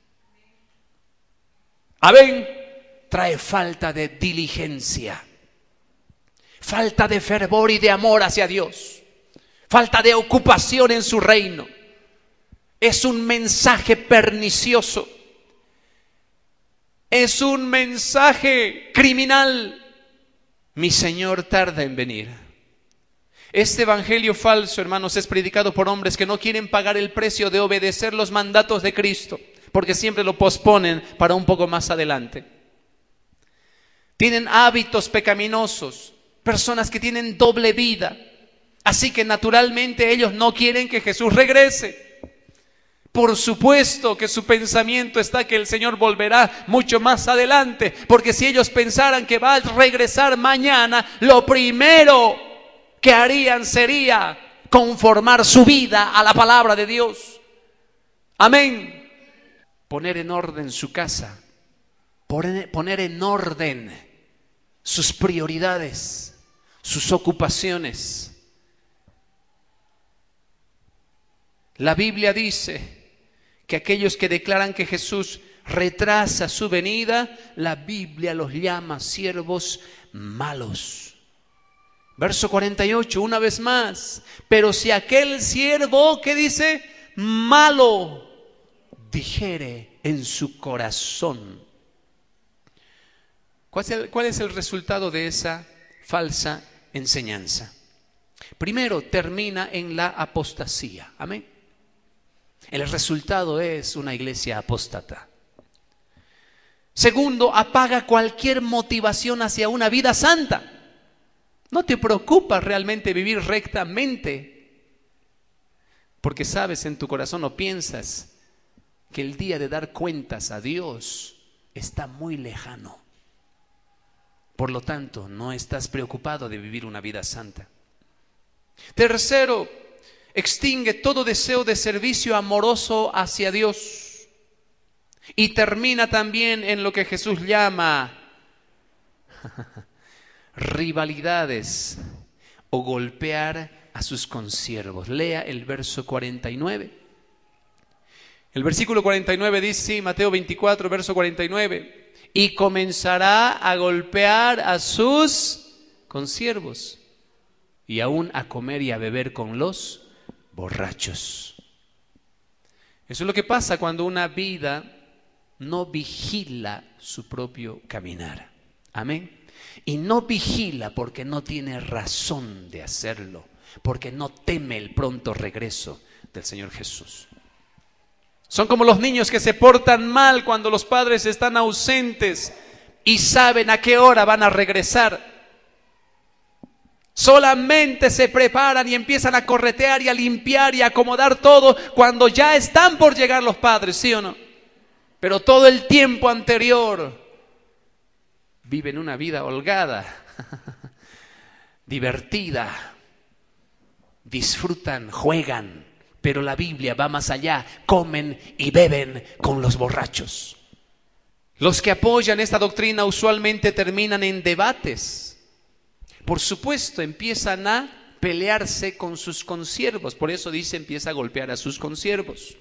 Amén. Trae falta de diligencia, falta de fervor y de amor hacia Dios, falta de ocupación en su reino. Es un mensaje pernicioso, es un mensaje criminal. Mi Señor tarda en venir. Este evangelio falso, hermanos, es predicado por hombres que no quieren pagar el precio de obedecer los mandatos de Cristo, porque siempre lo posponen para un poco más adelante. Tienen hábitos pecaminosos, personas que tienen doble vida, así que naturalmente ellos no quieren que Jesús regrese. Por supuesto que su pensamiento está que el Señor volverá mucho más adelante, porque si ellos pensaran que va a regresar mañana, lo primero que harían sería conformar su vida a la palabra de Dios. Amén. Poner en orden su casa, poner en orden sus prioridades, sus ocupaciones. La Biblia dice que aquellos que declaran que Jesús retrasa su venida, la Biblia los llama siervos malos. Verso 48, una vez más. Pero si aquel siervo, ¿qué dice? Malo, dijere en su corazón. ¿Cuál es el resultado de esa falsa enseñanza? Primero, termina en la apostasía. Amén. El resultado es una iglesia apóstata. Segundo, apaga cualquier motivación hacia una vida santa. No te preocupa realmente vivir rectamente, porque sabes en tu corazón o piensas que el día de dar cuentas a Dios está muy lejano. Por lo tanto, no estás preocupado de vivir una vida santa. Tercero, extingue todo deseo de servicio amoroso hacia Dios. Y termina también en lo que Jesús llama rivalidades o golpear a sus consiervos. Lea el verso 49. El versículo 49 dice, sí, Mateo 24, verso 49, y comenzará a golpear a sus consiervos y aún a comer y a beber con los borrachos. Eso es lo que pasa cuando una vida no vigila su propio caminar. Amén. Y no vigila porque no tiene razón de hacerlo, porque no teme el pronto regreso del Señor Jesús. Son como los niños que se portan mal cuando los padres están ausentes y saben a qué hora van a regresar. Solamente se preparan y empiezan a corretear y a limpiar y a acomodar todo cuando ya están por llegar los padres, ¿sí o no? Pero todo el tiempo anterior viven una vida holgada, divertida, disfrutan, juegan, pero la Biblia va más allá, comen y beben con los borrachos. Los que apoyan esta doctrina usualmente terminan en debates. Por supuesto, empiezan a pelearse con sus consiervos, por eso dice empieza a golpear a sus consiervos.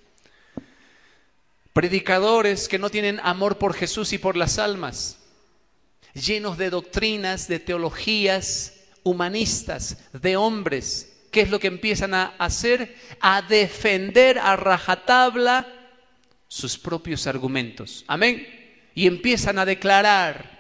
Predicadores que no tienen amor por Jesús y por las almas, llenos de doctrinas, de teologías humanistas, de hombres. ¿Qué es lo que empiezan a hacer? A defender a rajatabla sus propios argumentos. Amén. Y empiezan a declarar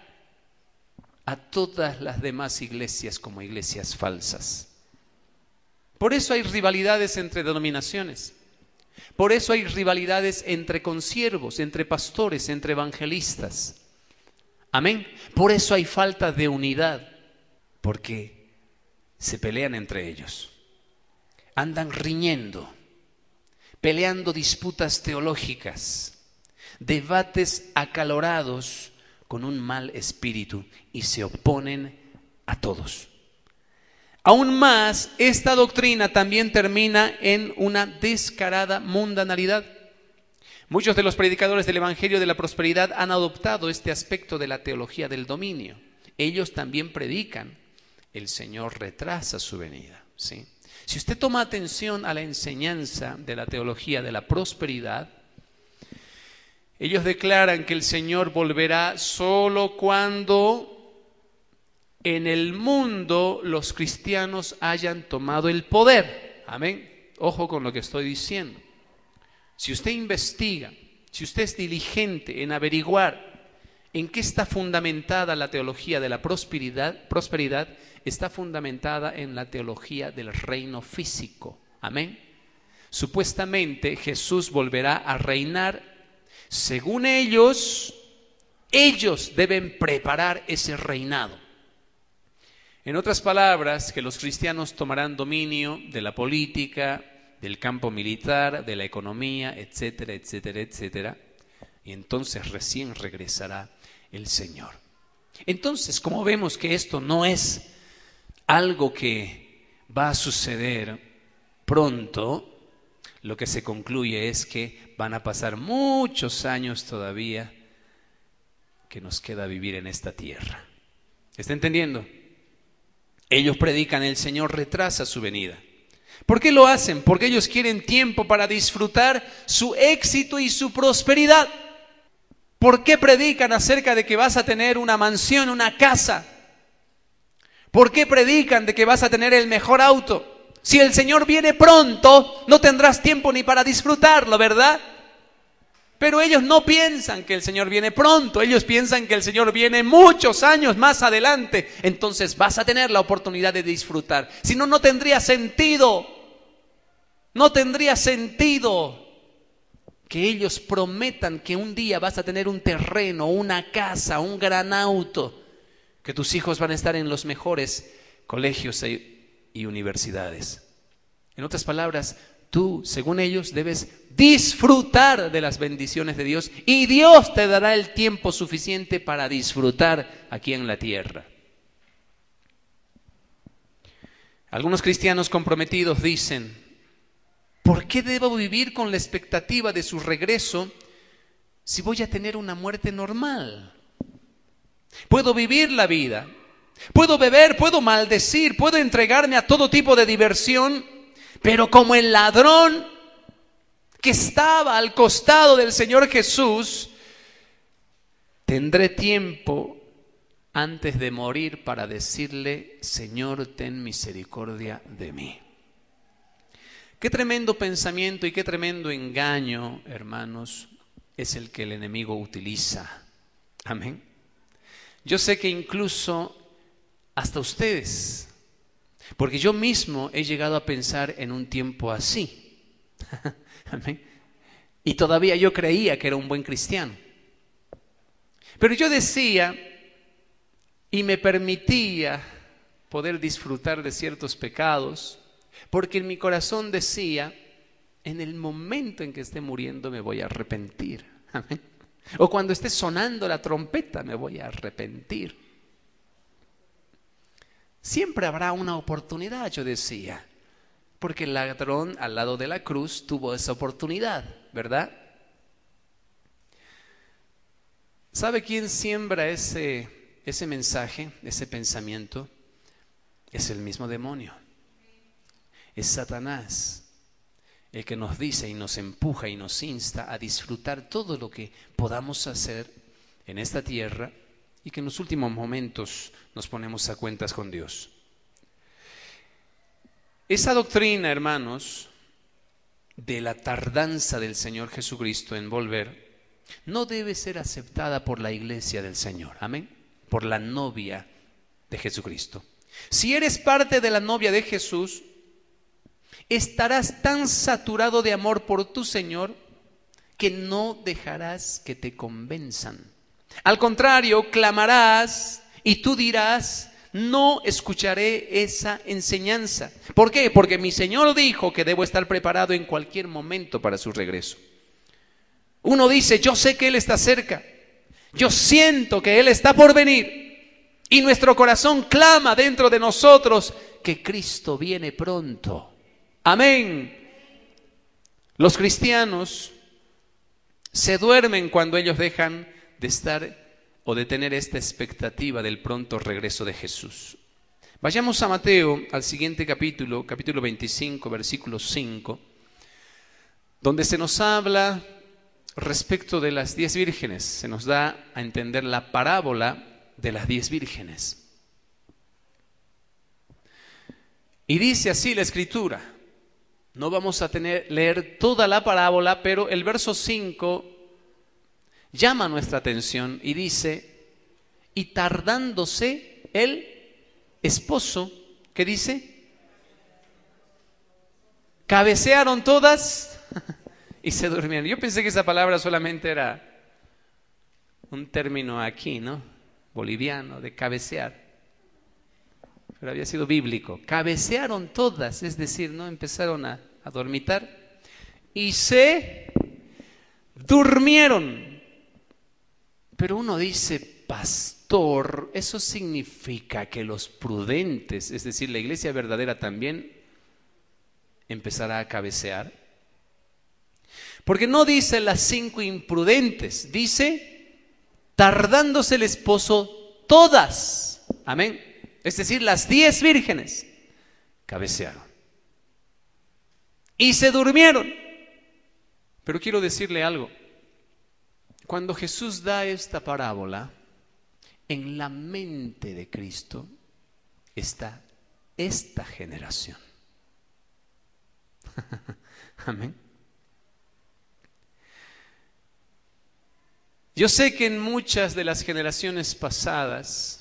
a todas las demás iglesias como iglesias falsas. Por eso hay rivalidades entre denominaciones. Por eso hay rivalidades entre consiervos, entre pastores, entre evangelistas. Amén. Por eso hay falta de unidad, porque se pelean entre ellos. Andan riñendo, peleando disputas teológicas, debates acalorados con un mal espíritu y se oponen a todos. Aún más, esta doctrina también termina en una descarada mundanalidad. Muchos de los predicadores del Evangelio de la Prosperidad han adoptado este aspecto de la teología del dominio. Ellos también predican, el Señor retrasa su venida, ¿sí? Si usted toma atención a la enseñanza de la teología de la prosperidad, ellos declaran que el Señor volverá solo cuando en el mundo los cristianos hayan tomado el poder. Amén. Ojo con lo que estoy diciendo. Si usted investiga, si usted es diligente en averiguar en qué está fundamentada la teología de la prosperidad, está fundamentada en la teología del reino físico. Amén. Supuestamente Jesús volverá a reinar. Según ellos deben preparar ese reinado. En otras palabras, que los cristianos tomarán dominio de la política, del campo militar, de la economía, etcétera, etcétera, etcétera. Y entonces recién regresará el Señor. Entonces, como vemos que esto no es algo que va a suceder pronto, lo que se concluye es que van a pasar muchos años todavía que nos queda vivir en esta tierra. ¿Está entendiendo? Ellos predican, el Señor retrasa su venida. ¿Por qué lo hacen? Porque ellos quieren tiempo para disfrutar su éxito y su prosperidad. ¿Por qué predican acerca de que vas a tener una mansión, una casa? ¿Por qué predican de que vas a tener el mejor auto? Si el Señor viene pronto, no tendrás tiempo ni para disfrutarlo, ¿verdad? Pero ellos no piensan que el Señor viene pronto, ellos piensan que el Señor viene muchos años más adelante. Entonces vas a tener la oportunidad de disfrutar. Si no, no tendría sentido. No tendría sentido que ellos prometan que un día vas a tener un terreno, una casa, un gran auto, que tus hijos van a estar en los mejores colegios y universidades. En otras palabras, tú, según ellos, debes disfrutar de las bendiciones de Dios y Dios te dará el tiempo suficiente para disfrutar aquí en la tierra. Algunos cristianos comprometidos dicen: ¿por qué debo vivir con la expectativa de su regreso si voy a tener una muerte normal? Puedo vivir la vida, puedo beber, puedo maldecir, puedo entregarme a todo tipo de diversión, pero como el ladrón que estaba al costado del Señor Jesús, tendré tiempo antes de morir para decirle: Señor, ten misericordia de mí. Qué tremendo pensamiento y qué tremendo engaño, hermanos, es el que el enemigo utiliza. Amén. Yo sé que incluso hasta ustedes, porque yo mismo he llegado a pensar en un tiempo así. Amén. Y todavía yo creía que era un buen cristiano. Pero yo decía y me permitía poder disfrutar de ciertos pecados, porque en mi corazón decía: en el momento en que esté muriendo me voy a arrepentir. Amén. O cuando esté sonando la trompeta me voy a arrepentir. Siempre habrá una oportunidad, yo decía, porque el ladrón al lado de la cruz tuvo esa oportunidad, ¿verdad? ¿Sabe quién siembra ese mensaje, ese pensamiento? Es el mismo demonio. Es Satanás el que nos dice y nos empuja y nos insta a disfrutar todo lo que podamos hacer en esta tierra y que en los últimos momentos nos ponemos a cuentas con Dios. Esa doctrina, hermanos, de la tardanza del Señor Jesucristo en volver, no debe ser aceptada por la iglesia del Señor, amén, por la novia de Jesucristo. Si eres parte de la novia de Jesús, estarás tan saturado de amor por tu Señor que no dejarás que te convenzan. Al contrario, clamarás y tú dirás: no escucharé esa enseñanza. ¿Por qué? Porque mi Señor dijo que debo estar preparado en cualquier momento para su regreso. Uno dice: yo sé que Él está cerca, yo siento que Él está por venir, y nuestro corazón clama dentro de nosotros que Cristo viene pronto. Amén. Los cristianos se duermen cuando ellos dejan de estar o de tener esta expectativa del pronto regreso de Jesús. Vayamos a Mateo, al siguiente capítulo 25, versículo 5, donde se nos habla respecto de las 10 vírgenes. Se nos da a entender la parábola de las 10 vírgenes. Y dice así la Escritura. No vamos a leer toda la parábola, pero el verso 5 llama nuestra atención y dice: y tardándose el esposo, ¿qué dice? Cabecearon todas y se durmieron. Yo pensé que esa palabra solamente era un término aquí, ¿no? Boliviano, de cabecear. Pero había sido bíblico. Cabecearon todas, es decir, ¿no? Empezaron a dormitar y se durmieron. Pero uno dice: pastor, ¿eso significa que los prudentes, es decir, la iglesia verdadera, también empezará a cabecear? Porque no dice las 5 imprudentes, dice tardándose el esposo todas. Amén. Es decir, las 10 vírgenes cabecearon y se durmieron. Pero quiero decirle algo. Cuando Jesús da esta parábola, en la mente de Cristo está esta generación. Amén. Yo sé que en muchas de las generaciones pasadas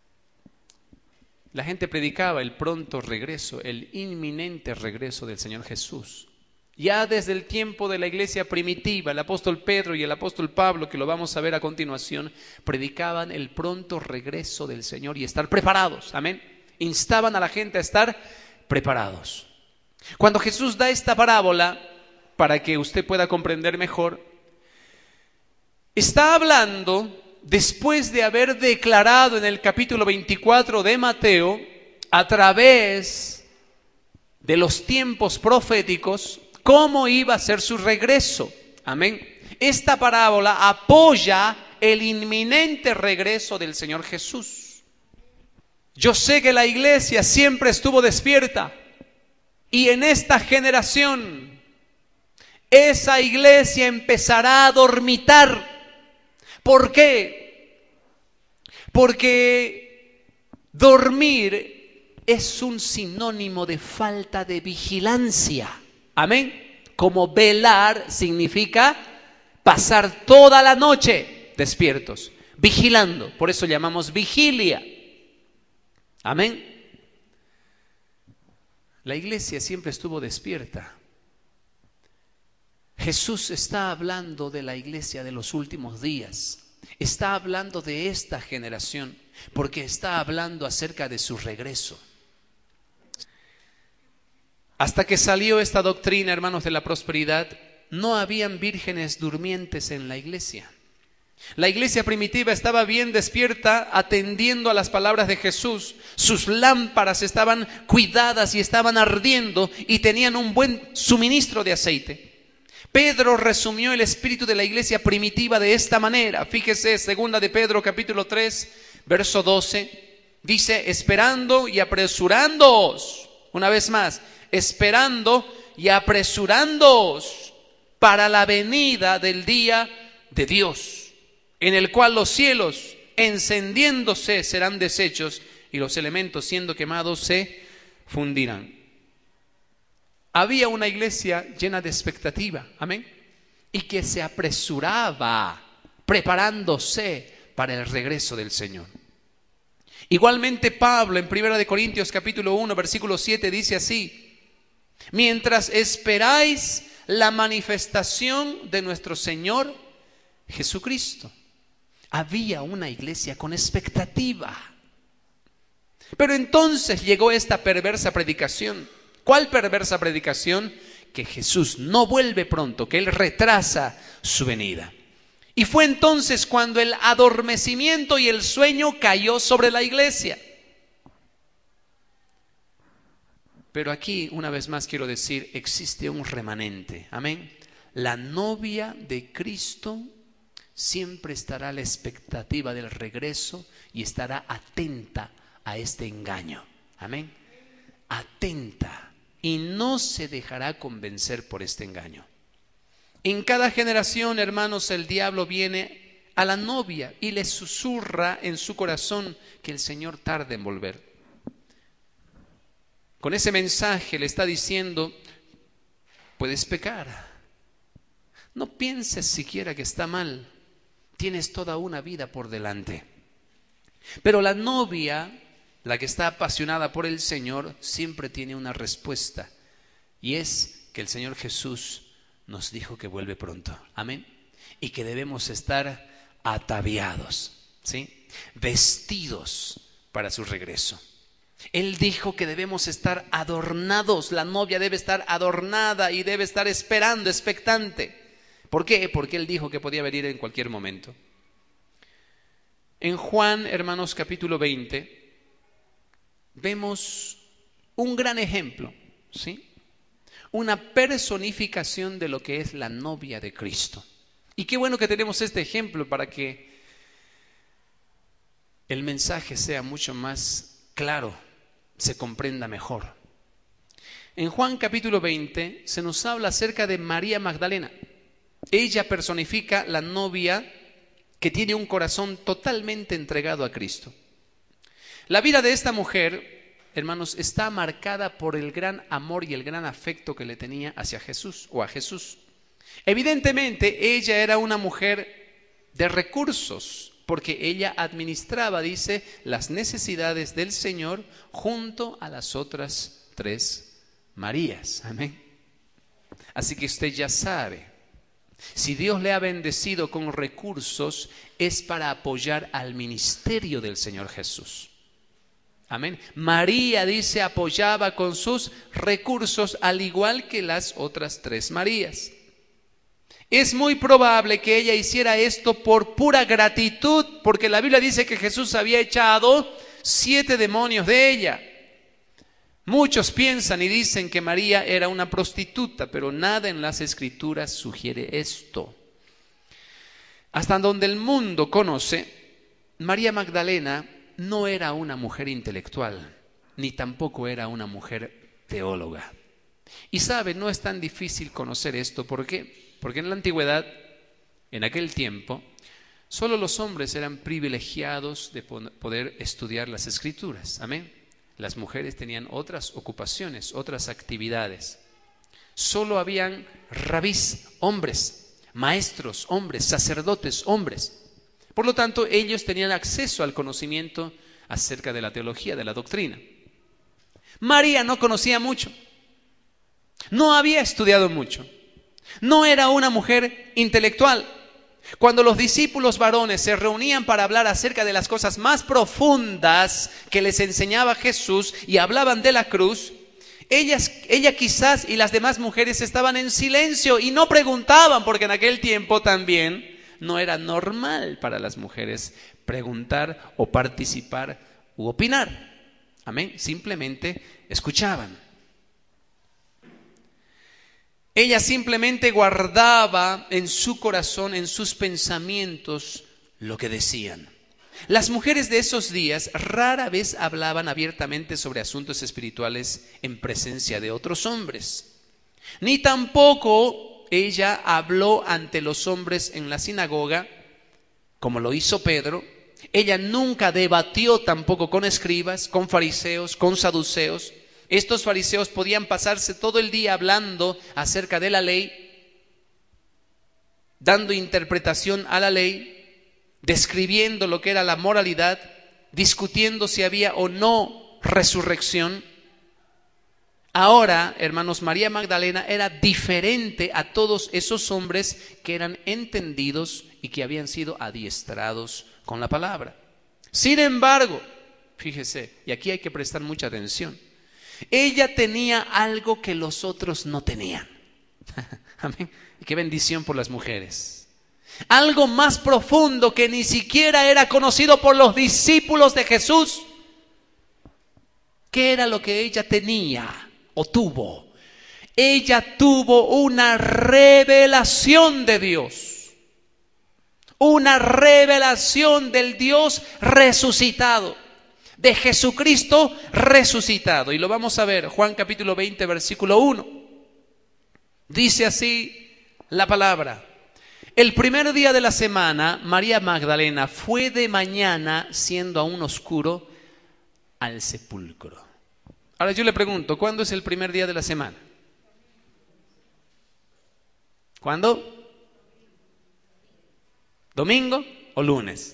la gente predicaba el pronto regreso, el inminente regreso del Señor Jesús. Ya desde el tiempo de la iglesia primitiva, el apóstol Pedro y el apóstol Pablo, que lo vamos a ver a continuación, predicaban el pronto regreso del Señor y estar preparados. Amén. Instaban a la gente a estar preparados. Cuando Jesús da esta parábola, para que usted pueda comprender mejor, está hablando después de haber declarado en el capítulo 24 de Mateo, a través de los tiempos proféticos, cómo iba a ser su regreso. Amén. Esta parábola apoya el inminente regreso del Señor Jesús. Yo sé que la iglesia siempre estuvo despierta, y en esta generación esa iglesia empezará a dormitar. ¿Por qué? Porque dormir es un sinónimo de falta de vigilancia. Amén. Como velar significa pasar toda la noche despiertos, vigilando. Por eso llamamos vigilia. Amén. La iglesia siempre estuvo despierta. Jesús está hablando de la iglesia de los últimos días. Está hablando de esta generación, porque está hablando acerca de su regreso. Hasta que salió esta doctrina, hermanos, de la prosperidad, no habían vírgenes durmientes en la iglesia. La iglesia primitiva estaba bien despierta, atendiendo a las palabras de Jesús. Sus lámparas estaban cuidadas y estaban ardiendo, y tenían un buen suministro de aceite. Pedro resumió el espíritu de la iglesia primitiva de esta manera. Fíjese, segunda de Pedro capítulo 3, verso 12. Dice, esperando y apresurándoos. Una vez más, esperando y apresurándoos para la venida del día de Dios, en el cual los cielos encendiéndose serán deshechos y los elementos siendo quemados se fundirán. Había una iglesia llena de expectativa, amén, y que se apresuraba, preparándose para el regreso del Señor. Igualmente Pablo en 1 Corintios capítulo 1 versículo 7 dice así: mientras esperáis la manifestación de nuestro Señor Jesucristo. Había una iglesia con expectativa. Pero entonces llegó esta perversa predicación. ¿Cuál perversa predicación? Que Jesús no vuelve pronto, que Él retrasa su venida. Y fue entonces cuando el adormecimiento y el sueño cayó sobre la iglesia. Pero aquí, una vez más quiero decir, existe un remanente. Amén. La novia de Cristo siempre estará a la expectativa del regreso y estará atenta a este engaño. Amén. Atenta. Y no se dejará convencer por este engaño. En cada generación, hermanos, el diablo viene a la novia y le susurra en su corazón que el Señor tarde en volver. Con ese mensaje le está diciendo, puedes pecar. No pienses siquiera que está mal. Tienes toda una vida por delante. Pero la novia, la que está apasionada por el Señor, siempre tiene una respuesta. Y es que el Señor Jesús nos dijo que vuelve pronto. Amén. Y que debemos estar ataviados, ¿sí? Vestidos para su regreso. Él dijo que debemos estar adornados. La novia debe estar adornada y debe estar esperando, expectante. ¿Por qué? Porque Él dijo que podía venir en cualquier momento. En Juan, hermanos, capítulo 20, vemos un gran ejemplo, ¿sí? una personificación de lo que es la novia de Cristo. Y qué bueno que tenemos este ejemplo para que el mensaje sea mucho más claro, se comprenda mejor. En Juan capítulo 20 se nos habla acerca de María Magdalena. Ella personifica la novia que tiene un corazón totalmente entregado a Cristo. La vida de esta mujer, hermanos, está marcada por el gran amor y el gran afecto que le tenía hacia Jesús o a Jesús. Evidentemente, ella era una mujer de recursos, porque ella administraba, dice, las necesidades del Señor junto a las otras 3 Marías. Amén. Así que usted ya sabe, si Dios le ha bendecido con recursos, es para apoyar al ministerio del Señor Jesús. Amén. María, dice, apoyaba con sus recursos, al igual que las otras 3 Marías. Es muy probable que ella hiciera esto por pura gratitud, porque la Biblia dice que Jesús había echado 7 demonios de ella. Muchos piensan y dicen que María era una prostituta, pero nada en las Escrituras sugiere esto. Hasta donde el mundo conoce, María Magdalena no era una mujer intelectual, ni tampoco era una mujer teóloga. Y sabe, no es tan difícil conocer esto. ¿Por qué? Porque en la antigüedad, en aquel tiempo, solo los hombres eran privilegiados de poder estudiar las Escrituras. Amén. Las mujeres tenían otras ocupaciones, otras actividades. Solo habían rabís, hombres, maestros, hombres, sacerdotes, hombres. Por lo tanto, ellos tenían acceso al conocimiento acerca de la teología, de la doctrina. María no conocía mucho, no había estudiado mucho, no era una mujer intelectual. Cuando los discípulos varones se reunían para hablar acerca de las cosas más profundas que les enseñaba Jesús y hablaban de la cruz, ella quizás y las demás mujeres estaban en silencio y no preguntaban, porque en aquel tiempo también no era normal para las mujeres preguntar o participar u opinar. Amén. Simplemente escuchaban. Ella simplemente guardaba en su corazón, en sus pensamientos, lo que decían. Las mujeres de esos días rara vez hablaban abiertamente sobre asuntos espirituales en presencia de otros hombres. Ni tampoco ella habló ante los hombres en la sinagoga, como lo hizo Pedro. Ella nunca debatió tampoco con escribas, con fariseos, con saduceos. Estos fariseos podían pasarse todo el día hablando acerca de la ley, dando interpretación a la ley, describiendo lo que era la moralidad, discutiendo si había o no resurrección. Ahora, hermanos, María Magdalena era diferente a todos esos hombres que eran entendidos y que habían sido adiestrados con la palabra. Sin embargo, fíjese, y aquí hay que prestar mucha atención, ella tenía algo que los otros no tenían. Amén. Y qué bendición por las mujeres. Algo más profundo que ni siquiera era conocido por los discípulos de Jesús. ¿Qué era lo que ella tenía o tuvo? Ella tuvo una revelación de Dios. Una revelación del Dios resucitado, de Jesucristo resucitado. Y lo vamos a ver, Juan capítulo 20, versículo 1. Dice así la palabra: el primer día de la semana, María Magdalena fue de mañana, siendo aún oscuro, al sepulcro. Ahora yo le pregunto, ¿cuándo es el primer día de la semana? ¿Cuándo? ¿Domingo o lunes?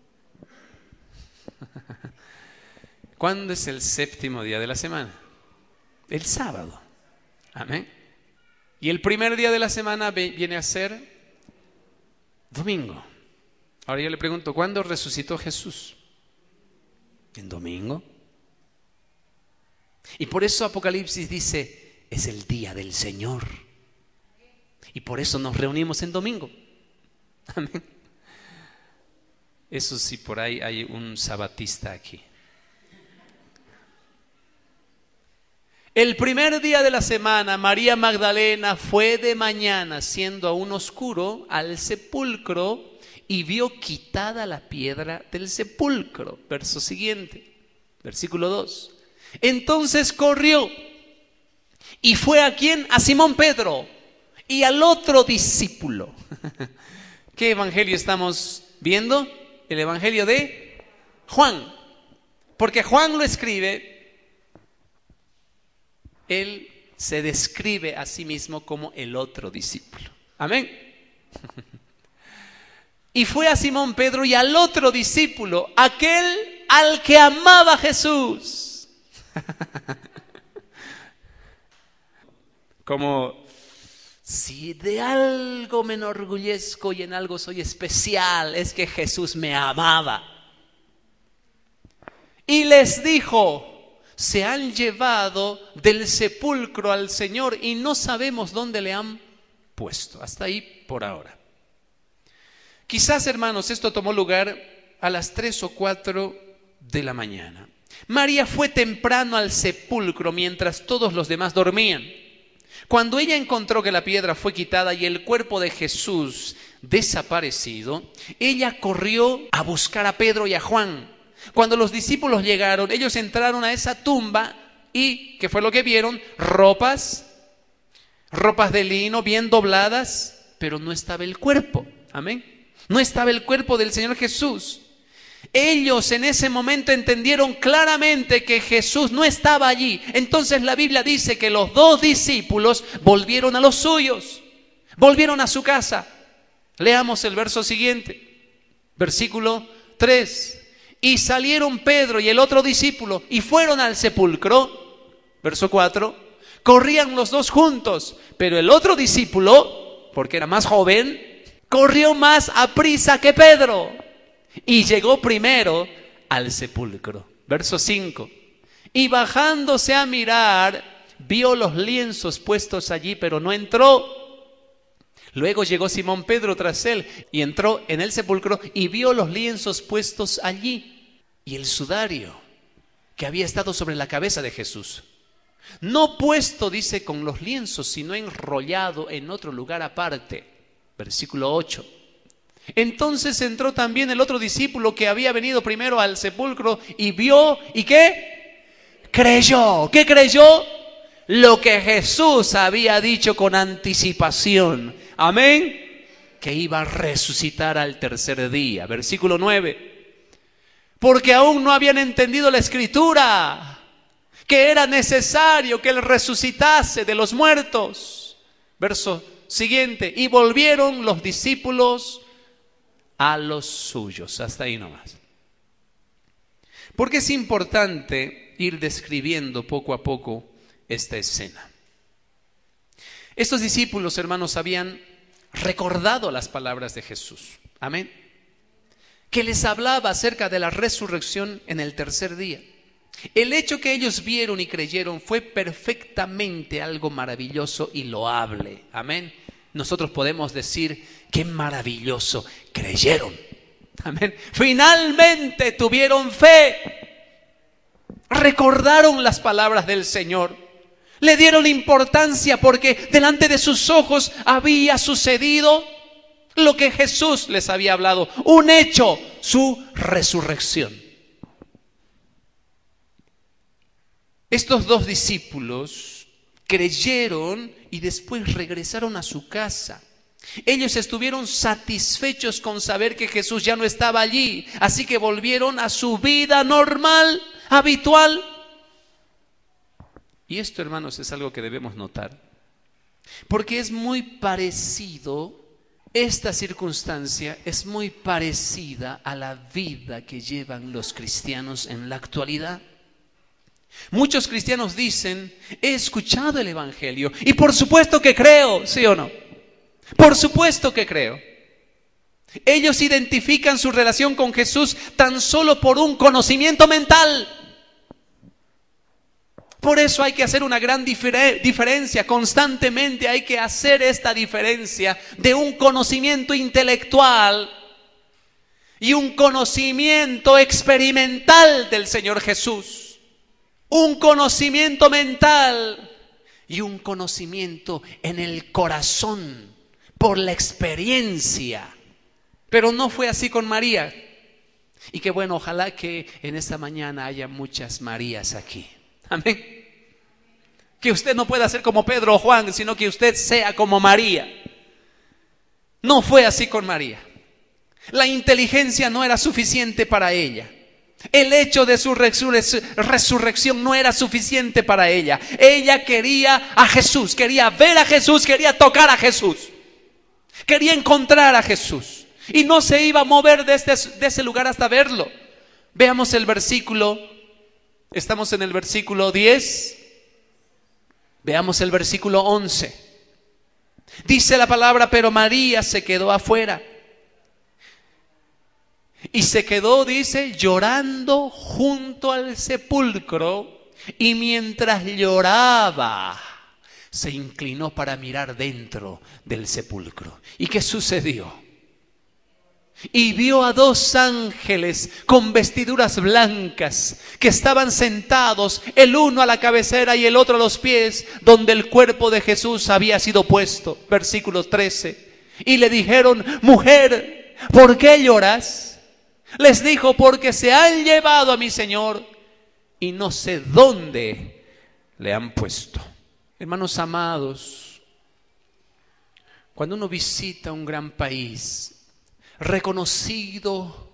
¿Cuándo es el séptimo día de la semana? El sábado. Amén. Y el primer día de la semana viene a ser domingo. Ahora yo le pregunto, ¿cuándo resucitó Jesús? ¿En domingo? Y por eso Apocalipsis dice, es el día del Señor. Y por eso nos reunimos en domingo. Amén. Eso sí, por ahí hay un sabatista aquí. El primer día de la semana, María Magdalena fue de mañana, siendo aún oscuro, al sepulcro y vio quitada la piedra del sepulcro. Verso siguiente, versículo 2. Entonces corrió y fue ¿a quién? A Simón Pedro y al otro discípulo. ¿Qué evangelio estamos viendo? El evangelio de Juan. Porque Juan lo escribe, él se describe a sí mismo como el otro discípulo. Amén. Y fue a Simón Pedro y al otro discípulo, aquel al que amaba Jesús. Como si de algo me enorgullezco y en algo soy especial, es que Jesús me amaba. Y les dijo: se han llevado del sepulcro al Señor y no sabemos dónde le han puesto. Hasta ahí por ahora. Quizás, hermanos, esto tomó lugar a las 3 o 4 de la mañana. María fue temprano al sepulcro mientras todos los demás dormían. Cuando ella encontró que la piedra fue quitada y el cuerpo de Jesús desaparecido, ella corrió a buscar a Pedro y a Juan. Cuando los discípulos llegaron, ellos entraron a esa tumba y, ¿qué fue lo que vieron? Ropas de lino bien dobladas, pero no estaba el cuerpo. Amén. No estaba el cuerpo del Señor Jesús. Ellos en ese momento entendieron claramente que Jesús no estaba allí. Entonces la Biblia dice que los dos discípulos volvieron a los suyos, volvieron a su casa. Leamos el verso siguiente, versículo 3. Y salieron Pedro y el otro discípulo y fueron al sepulcro. Verso 4. Corrían los dos juntos, pero el otro discípulo, porque era más joven, corrió más aprisa que Pedro y llegó primero al sepulcro. Verso 5. Y bajándose a mirar, vio los lienzos puestos allí, pero no entró. Luego llegó Simón Pedro tras él y entró en el sepulcro y vio los lienzos puestos allí y el sudario que había estado sobre la cabeza de Jesús. No puesto, dice, con los lienzos, sino enrollado en otro lugar aparte. Versículo 8. Entonces entró también el otro discípulo que había venido primero al sepulcro y vio, ¿y qué? Creyó. ¿Qué creyó? Lo que Jesús había dicho con anticipación. Amén. Que iba a resucitar al tercer día. Versículo 9. Porque aún no habían entendido la Escritura, que era necesario que Él resucitase de los muertos. Verso siguiente. Y volvieron los discípulos a los suyos. Hasta ahí nomás. Porque es importante ir describiendo poco a poco esta escena. Estos discípulos, hermanos, habían recordado las palabras de Jesús. Amén. Que les hablaba acerca de la resurrección en el tercer día. El hecho que ellos vieron y creyeron fue perfectamente algo maravilloso y loable. Amén. Nosotros podemos decir: qué maravilloso, creyeron. Amén. Finalmente tuvieron fe. Recordaron las palabras del Señor. Le dieron importancia porque delante de sus ojos había sucedido lo que Jesús les había hablado. Un hecho, su resurrección. Estos dos discípulos creyeron y después regresaron a su casa. Ellos estuvieron satisfechos con saber que Jesús ya no estaba allí, así que volvieron a su vida normal, habitual. Y esto, hermanos, es algo que debemos notar, porque es muy parecido, esta circunstancia es muy parecida a la vida que llevan los cristianos en la actualidad. Muchos cristianos dicen: he escuchado el evangelio y por supuesto que creo, ¿sí o no? Por supuesto que creo. Ellos identifican su relación con Jesús tan solo por un conocimiento mental. Por eso hay que hacer una gran diferencia. Constantemente hay que hacer esta diferencia de un conocimiento intelectual y un conocimiento experimental del Señor Jesús. un conocimiento mental y un conocimiento en el corazón por la experiencia. Pero no fue así con María. Y qué bueno, ojalá que en esta mañana haya muchas Marías aquí. Amén. Que usted no pueda ser como Pedro o Juan, sino que usted sea como María. No fue así con María. La inteligencia no era suficiente para ella. El hecho de su resurrección no era suficiente para ella. Ella quería a Jesús, quería ver a Jesús, quería tocar a Jesús, quería encontrar a Jesús. Y no se iba a mover de ese lugar hasta verlo. Veamos el versículo. Estamos en el versículo 10. Veamos el versículo 11. Dice la palabra: pero María se quedó afuera. Y se quedó, dice, llorando junto al sepulcro. Y mientras lloraba, se inclinó para mirar dentro del sepulcro. ¿Y qué sucedió? Y vio a dos ángeles con vestiduras blancas que estaban sentados, el uno a la cabecera y el otro a los pies, donde el cuerpo de Jesús había sido puesto. Versículo 13. Y le dijeron: mujer, ¿por qué lloras? Les dijo: porque se han llevado a mi Señor y no sé dónde le han puesto. Hermanos amados, cuando uno visita un gran país reconocido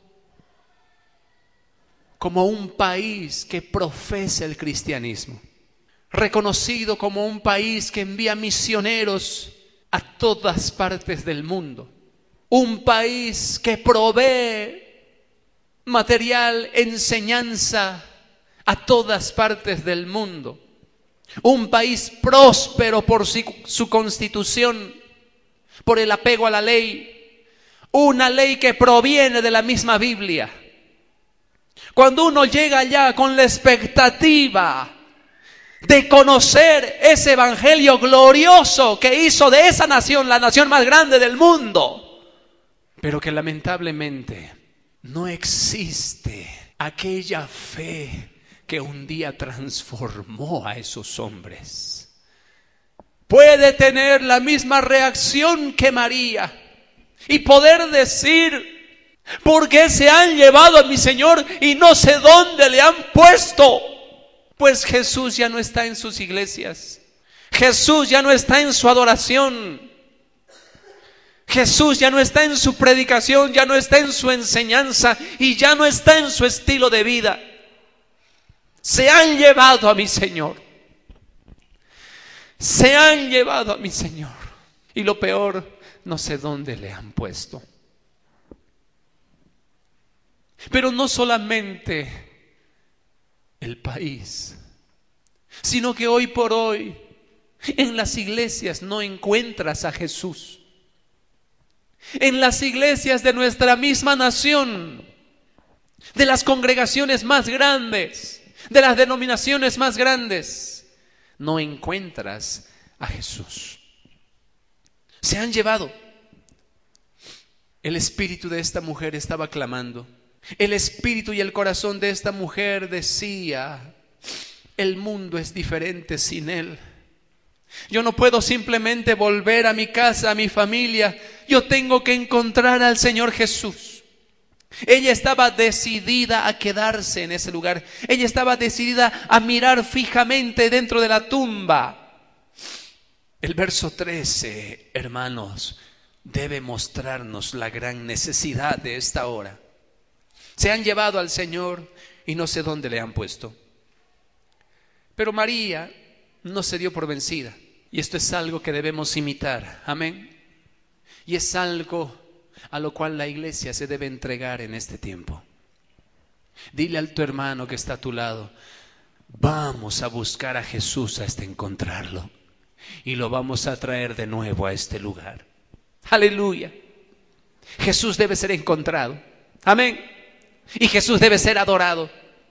como un país que profesa el cristianismo, reconocido como un país que envía misioneros a todas partes del mundo, un país que provee material, enseñanza a todas partes del mundo, un país próspero por su constitución, por el apego a la ley, una ley que proviene de la misma Biblia. Cuando uno llega allá con la expectativa de conocer ese evangelio glorioso que hizo de esa nación la nación más grande del mundo, pero que lamentablemente no existe aquella fe que un día transformó a esos hombres, puede tener la misma reacción que María y poder decir: ¿por qué se han llevado a mi Señor y no sé dónde le han puesto? Pues Jesús ya no está en sus iglesias. Jesús ya no está en su adoración. Jesús ya no está en su predicación, ya no está en su enseñanza y ya no está en su estilo de vida. Se han llevado a mi Señor. Se han llevado a mi Señor. Y lo peor, no sé dónde le han puesto. Pero no solamente el país, sino que hoy por hoy en las iglesias no encuentras a Jesús. En las iglesias de nuestra misma nación, de las congregaciones más grandes, de las denominaciones más grandes, no encuentras a Jesús. Se han llevado. El espíritu de esta mujer estaba clamando. El espíritu y el corazón de esta mujer decía: el mundo es diferente sin Él. Yo no puedo simplemente volver a mi casa, a mi familia. Yo tengo que encontrar al Señor Jesús. Ella estaba decidida a quedarse en ese lugar. Ella estaba decidida a mirar fijamente dentro de la tumba. El verso 13, hermanos, debe mostrarnos la gran necesidad de esta hora. Se han llevado al Señor y no sé dónde le han puesto. Pero María no se dio por vencida. Y esto es algo que debemos imitar. Amén. Y es algo a lo cual la iglesia se debe entregar en este tiempo. Dile a tu hermano que está a tu lado: vamos a buscar a Jesús hasta encontrarlo. Y lo vamos a traer de nuevo a este lugar. Aleluya. Jesús debe ser encontrado. Amén. Y Jesús debe ser adorado.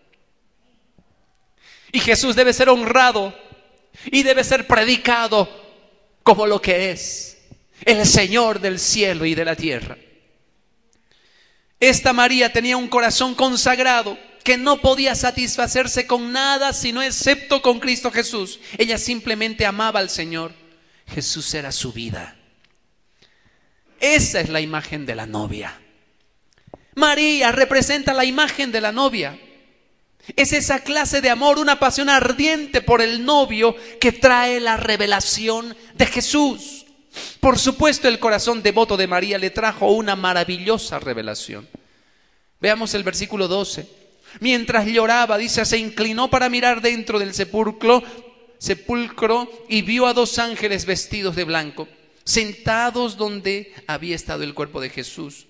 Y Jesús debe ser honrado. Y debe ser predicado como lo que es: el Señor del cielo y de la tierra. Esta María tenía un corazón consagrado. que no podía satisfacerse con nada sino excepto con Cristo Jesús. Ella simplemente amaba al Señor. Jesús era su vida. Esa es la imagen de la novia. María representa la imagen de la novia. Es esa clase de amor, una pasión ardiente por el novio que trae la revelación de Jesús. Por supuesto, el corazón devoto de María le trajo una maravillosa revelación. Veamos el versículo 12. Mientras lloraba, dice, se inclinó para mirar dentro del sepulcro y vio a 2 ángeles vestidos de blanco, sentados donde había estado el cuerpo de Jesús,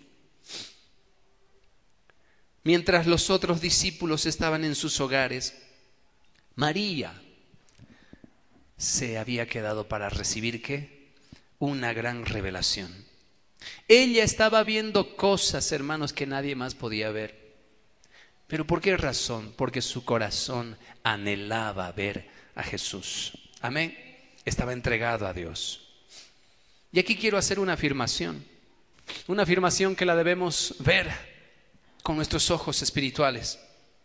mientras los otros discípulos estaban en sus hogares. María se había quedado para recibir ¿qué? Una gran revelación. Ella estaba viendo cosas, hermanos, que nadie más podía ver. ¿Pero por qué razón? Porque su corazón anhelaba ver a Jesús. Amén. Estaba entregado a Dios. Y aquí quiero hacer una afirmación que la debemos ver con nuestros ojos espirituales.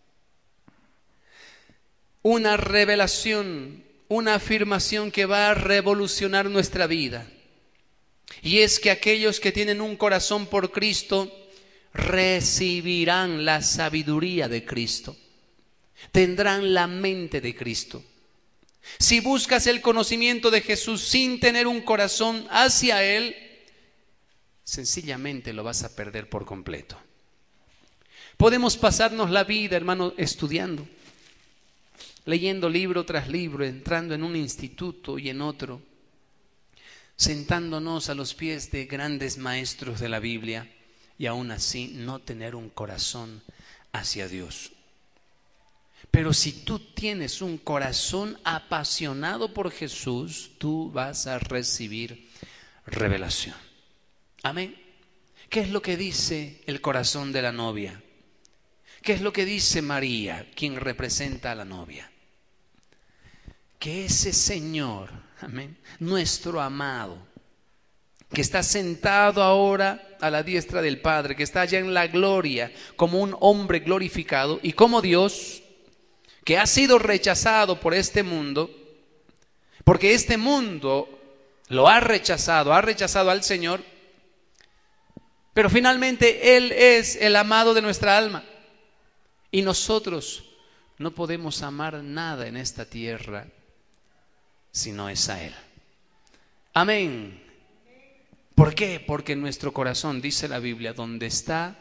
Una revelación, una afirmación que va a revolucionar nuestra vida. Y es que aquellos que tienen un corazón por Cristo recibirán la sabiduría de Cristo, tendrán la mente de Cristo. Si buscas el conocimiento de Jesús sin tener un corazón hacia Él, sencillamente lo vas a perder por completo. Podemos pasarnos la vida, hermano, estudiando, leyendo libro tras libro, entrando en un instituto y en otro, sentándonos a los pies de grandes maestros de la Biblia, y aún así no tener un corazón hacia Dios. Pero si tú tienes un corazón apasionado por Jesús, tú vas a recibir revelación. Amén. ¿Qué es lo que dice el corazón de la novia? ¿Qué es lo que dice María, quien representa a la novia? Que ese Señor, amén, nuestro amado, que está sentado ahora a la diestra del Padre, que está allá en la gloria como un hombre glorificado y como Dios, que ha sido rechazado por este mundo, porque este mundo lo ha rechazado al Señor, pero finalmente Él es el amado de nuestra alma y nosotros no podemos amar nada en esta tierra si no es a Él. Amén. ¿Por qué? Porque en nuestro corazón, dice la Biblia, donde está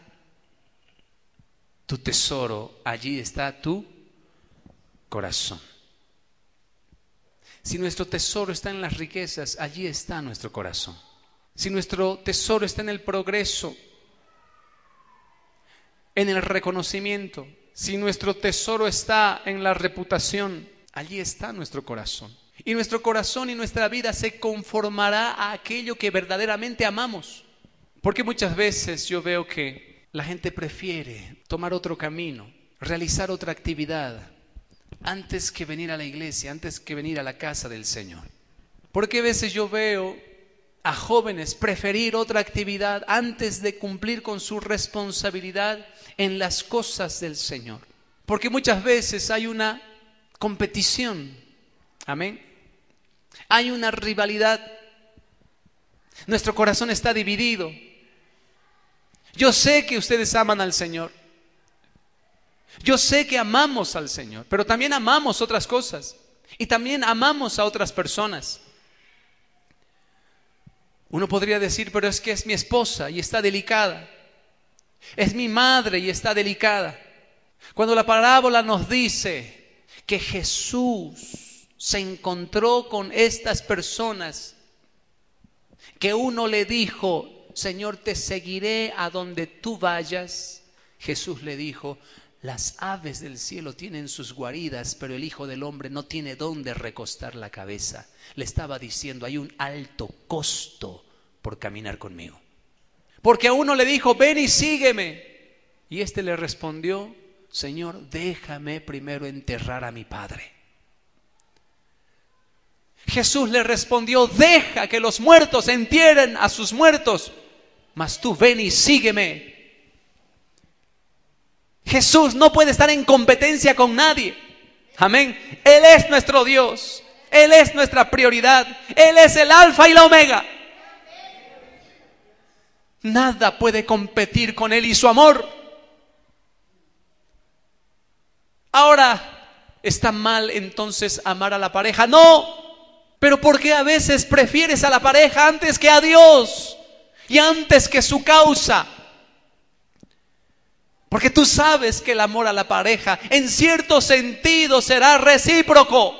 tu tesoro, allí está tu corazón. Si nuestro tesoro está en las riquezas, allí está nuestro corazón. Si nuestro tesoro está en el progreso, en el reconocimiento, si nuestro tesoro está en la reputación, allí está nuestro corazón. Y nuestro corazón y nuestra vida se conformará a aquello que verdaderamente amamos. Porque muchas veces yo veo que la gente prefiere tomar otro camino, realizar otra actividad, antes que venir a la iglesia, antes que venir a la casa del Señor. Porque a veces yo veo a jóvenes preferir otra actividad antes de cumplir con su responsabilidad en las cosas del Señor. Porque muchas veces hay una competición. Amén. Hay una rivalidad. Nuestro corazón está dividido. Yo sé que ustedes aman al Señor. Yo sé que amamos al Señor, pero también amamos otras cosas. Y también amamos a otras personas. Uno podría decir, pero es que es mi esposa y está delicada. Es mi madre y está delicada. Cuando la parábola nos dice que Jesús se encontró con estas personas, que uno le dijo, Señor, te seguiré a donde tú vayas. Jesús le dijo, las aves del cielo tienen sus guaridas, pero el Hijo del Hombre no tiene dónde recostar la cabeza. Le estaba diciendo, hay un alto costo por caminar conmigo. Porque a uno le dijo, ven y sígueme. Y este le respondió, Señor, déjame primero enterrar a mi padre. Jesús le respondió, deja que los muertos entierren a sus muertos, mas tú ven y sígueme. Jesús no puede estar en competencia con nadie. Amén. Él es nuestro Dios. Él es nuestra prioridad. Él es el alfa y la omega. Nada puede competir con Él y su amor. Ahora, ¿está mal entonces amar a la pareja? No. Pero ¿por qué a veces prefieres a la pareja antes que a Dios y antes que su causa? Porque tú sabes que el amor a la pareja en cierto sentido será recíproco.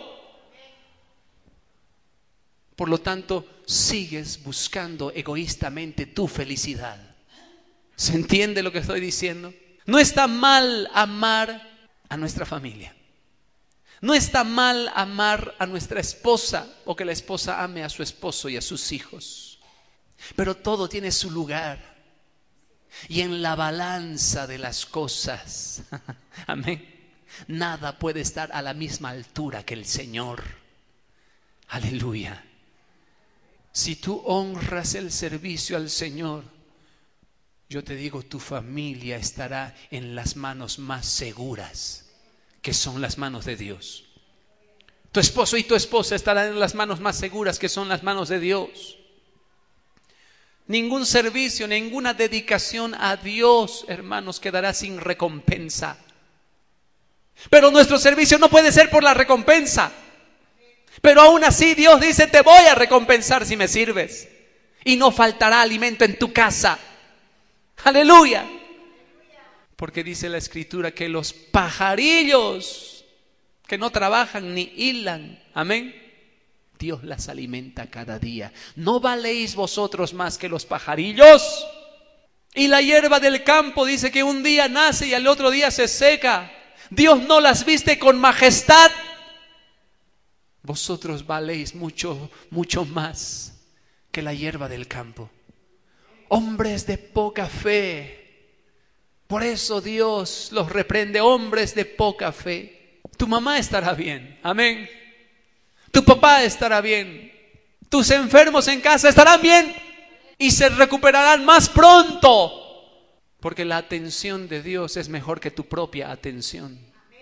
Por lo tanto, sigues buscando egoístamente tu felicidad. ¿Se entiende lo que estoy diciendo? No está mal amar a nuestra familia. No está mal amar a nuestra esposa o que la esposa ame a su esposo y a sus hijos. Pero todo tiene su lugar. Y en la balanza de las cosas, amén, nada puede estar a la misma altura que el Señor. Aleluya. Si tú honras el servicio al Señor, yo te digo, tu familia estará en las manos más seguras, que son las manos de Dios. Tu esposo y tu esposa estarán en las manos más seguras, que son las manos de Dios. Ningún servicio, ninguna dedicación a Dios, hermanos, quedará sin recompensa. Pero nuestro servicio no puede ser por la recompensa. Pero aún así Dios dice, te voy a recompensar si me sirves. Y no faltará alimento en tu casa. Aleluya. Porque dice la Escritura que los pajarillos que no trabajan ni hilan, amén, Dios las alimenta cada día. ¿No valéis vosotros más que los pajarillos? Y la hierba del campo dice que un día nace y al otro día se seca. Dios no las viste con majestad. Vosotros valéis mucho, mucho más que la hierba del campo. Hombres de poca fe. Por eso Dios los reprende, hombres de poca fe. Tu mamá estará bien, amén. Tu papá estará bien. Tus enfermos en casa estarán bien y se recuperarán más pronto. Porque la atención de Dios es mejor que tu propia atención.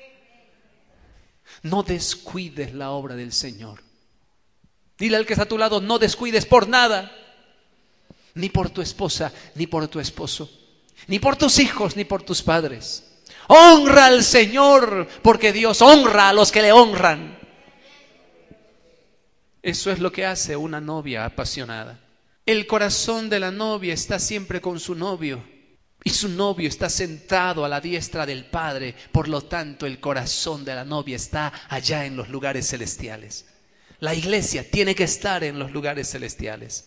No descuides la obra del Señor. Dile al que está a tu lado, no descuides por nada. Ni por tu esposa, ni por tu esposo, ni por tus hijos, ni por tus padres. Honra al Señor, porque Dios honra a los que le honran. Eso es lo que hace una novia apasionada. El corazón de la novia está siempre con su novio y su novio está sentado a la diestra del Padre. Por lo tanto, el corazón de la novia está allá en los lugares celestiales. La iglesia tiene que estar en los lugares celestiales.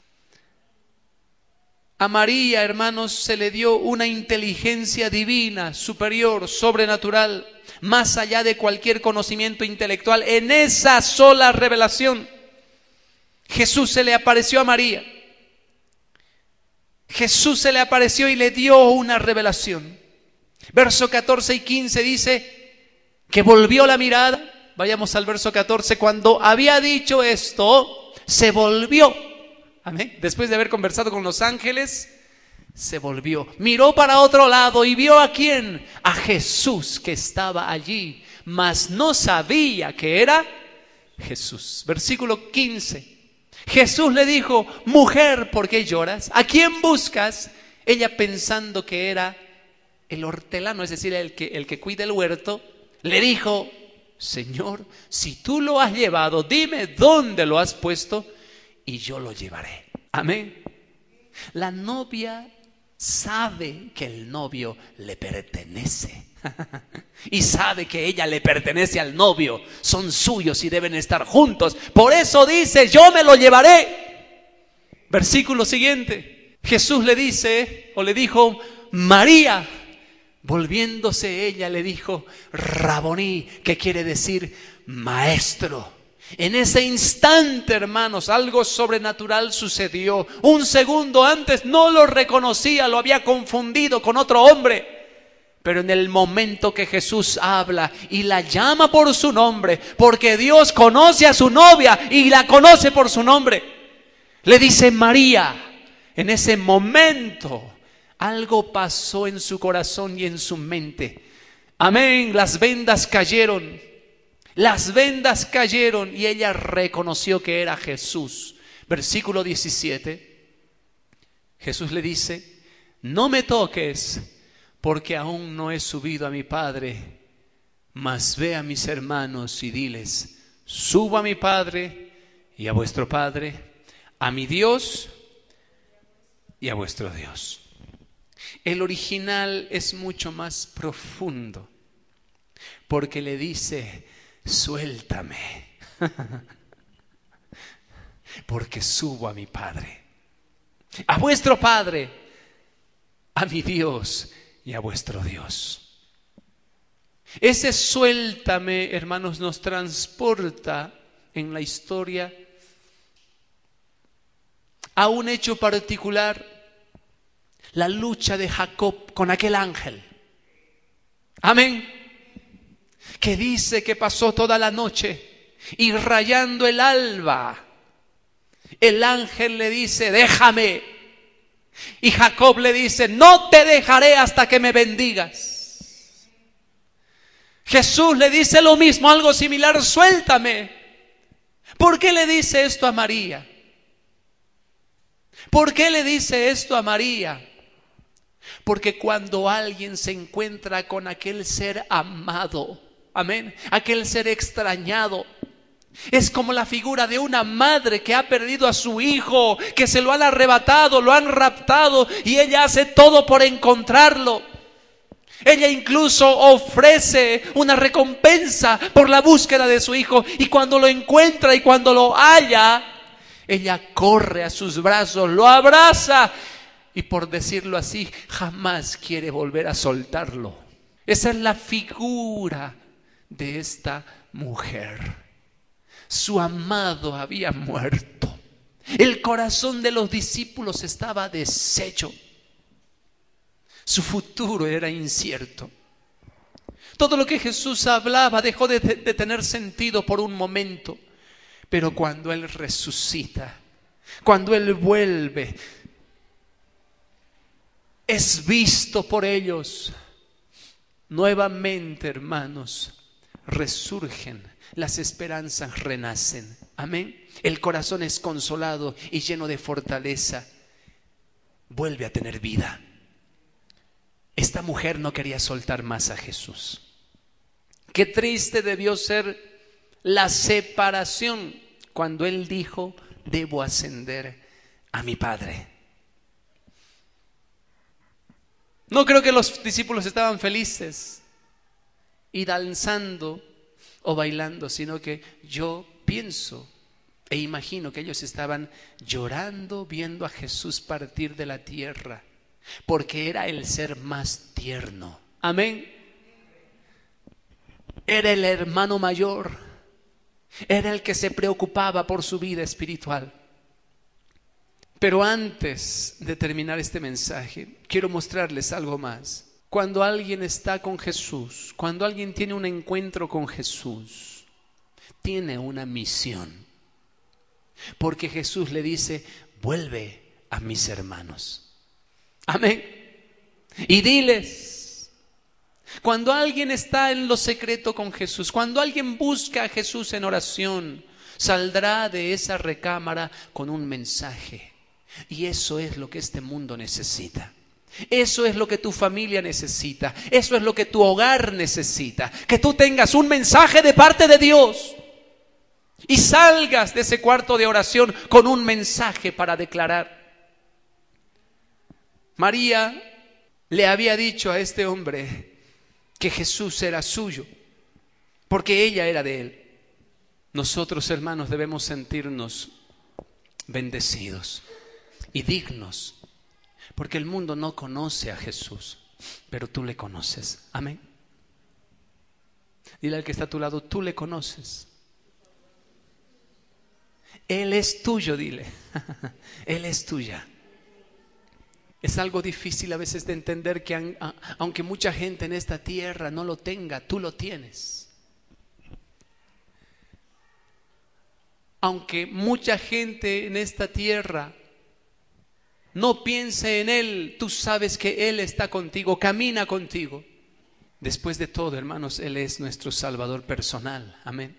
A María, hermanos, se le dio una inteligencia divina, superior, sobrenatural, más allá de cualquier conocimiento intelectual. En esa sola revelación, Jesús se le apareció a María. Jesús se le apareció y le dio una revelación. Verso 14 y 15 dice que volvió la mirada. Vayamos al verso 14. Cuando había dicho esto, se volvió. Amén. Después de haber conversado con los ángeles, se volvió. Miró para otro lado y vio ¿a quién? A Jesús que estaba allí, mas no sabía que era Jesús. Versículo 15. Jesús le dijo, mujer, ¿por qué lloras? ¿A quién buscas? Ella, pensando que era el hortelano, es decir, el que cuida el huerto, le dijo, Señor, si tú lo has llevado, dime dónde lo has puesto y yo lo llevaré. Amén. La novia sabe que el novio le pertenece y sabe que ella le pertenece al novio. Son suyos y deben estar juntos. Por eso dice, yo me lo llevaré. Versículo siguiente. Jesús le dice o le dijo, María. Volviéndose ella le dijo, Raboní, que quiere decir maestro. En ese instante, hermanos, algo sobrenatural sucedió. Un segundo antes no lo reconocía, lo había confundido con otro hombre. Pero en el momento que Jesús habla y la llama por su nombre, porque Dios conoce a su novia y la conoce por su nombre, le dice María. En ese momento Algo pasó en su corazón y en su mente. Amén, las vendas cayeron. Las vendas cayeron y ella reconoció que era Jesús. Versículo 17. Jesús le dice: no me toques, porque aún no he subido a mi Padre, mas ve a mis hermanos y diles: subo a mi Padre y a vuestro Padre, a mi Dios y a vuestro Dios. El original es mucho más profundo, porque le dice: suéltame, porque subo a mi Padre, a vuestro Padre, a mi Dios y a vuestro Dios. Ese suéltame, hermanos, nos transporta en la historia a un hecho particular, la lucha de Jacob con aquel ángel. Amén. Que dice que pasó toda la noche y rayando el alba, el ángel le dice: déjame. Y Jacob le dice: no te dejaré hasta que me bendigas. Jesús le dice lo mismo, algo similar: suéltame. ¿Por qué le dice esto a María? ¿Por qué le dice esto a María? Porque cuando alguien se encuentra con aquel ser amado, amén, aquel ser extrañado, es como la figura de una madre que ha perdido a su hijo, que se lo han arrebatado, lo han raptado, y ella hace todo por encontrarlo. Ella incluso ofrece una recompensa por la búsqueda de su hijo, y cuando lo encuentra y cuando lo halla, ella corre a sus brazos, lo abraza y, por decirlo así, jamás quiere volver a soltarlo. Esa es la figura de esta mujer. Su amado había muerto. El corazón de los discípulos estaba deshecho. Su futuro era incierto. Todo lo que Jesús hablaba dejó de tener sentido por un momento. Pero cuando Él resucita, cuando Él vuelve, es visto por ellos. Nuevamente, hermanos, resurgen, las esperanzas renacen. Amén. El corazón es consolado y lleno de fortaleza. Vuelve a tener vida. Esta mujer no quería soltar más a Jesús. Qué triste debió ser la separación cuando Él dijo: debo ascender a mi Padre. No creo que los discípulos estaban felices y danzando o bailando, sino que yo pienso e imagino que ellos estaban llorando viendo a Jesús partir de la tierra, porque era el ser más tierno. Amén. Era el hermano mayor, era el que se preocupaba por su vida espiritual. Pero antes de terminar este mensaje, quiero mostrarles algo más. Cuando alguien está con Jesús, cuando alguien tiene un encuentro con Jesús, tiene una misión. Porque Jesús le dice: vuelve a mis hermanos. Amén. Y diles. Cuando alguien está en lo secreto con Jesús, cuando alguien busca a Jesús en oración, saldrá de esa recámara con un mensaje. Y eso es lo que este mundo necesita. Eso es lo que tu familia necesita. Eso es lo que tu hogar necesita. Que tú tengas un mensaje de parte de Dios y salgas de ese cuarto de oración con un mensaje para declarar. María le había dicho a este hombre que Jesús era suyo, porque ella era de él. Nosotros, hermanos, debemos sentirnos bendecidos y dignos, porque el mundo no conoce a Jesús, pero tú le conoces. Amén. Dile al que está a tu lado: tú le conoces. Él es tuyo, dile. Él es tuya. Es algo difícil a veces de entender que aunque mucha gente en esta tierra no lo tenga, tú lo tienes. Aunque mucha gente en esta tierra No piense en Él, tú sabes que Él está contigo, camina contigo. Después de todo, hermanos, Él es nuestro Salvador personal. Amén.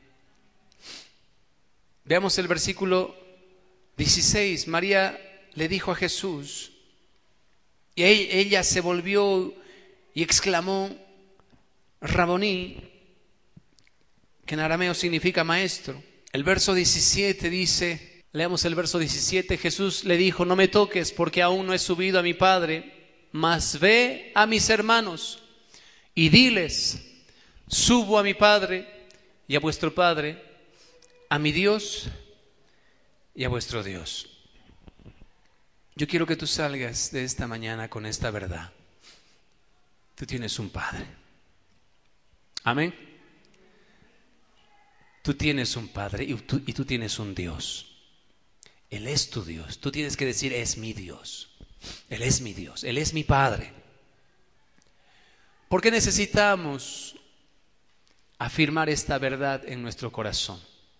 Veamos el versículo 16. María le dijo a Jesús, y ella se volvió y exclamó, Raboní, que en arameo significa maestro. El verso 17 dice, leamos el verso 17, Jesús le dijo, no me toques porque aún no he subido a mi Padre, mas ve a mis hermanos y diles, subo a mi Padre y a vuestro Padre, a mi Dios y a vuestro Dios. Yo quiero que tú salgas de esta mañana con esta verdad. Tú tienes un Padre. Amén. Tú tienes un Padre y tú tienes un Dios. Él es tu Dios. Tú tienes que decir, es mi Dios. Él es mi Dios. Él es mi Padre. ¿Por qué necesitamos afirmar esta verdad en nuestro corazón?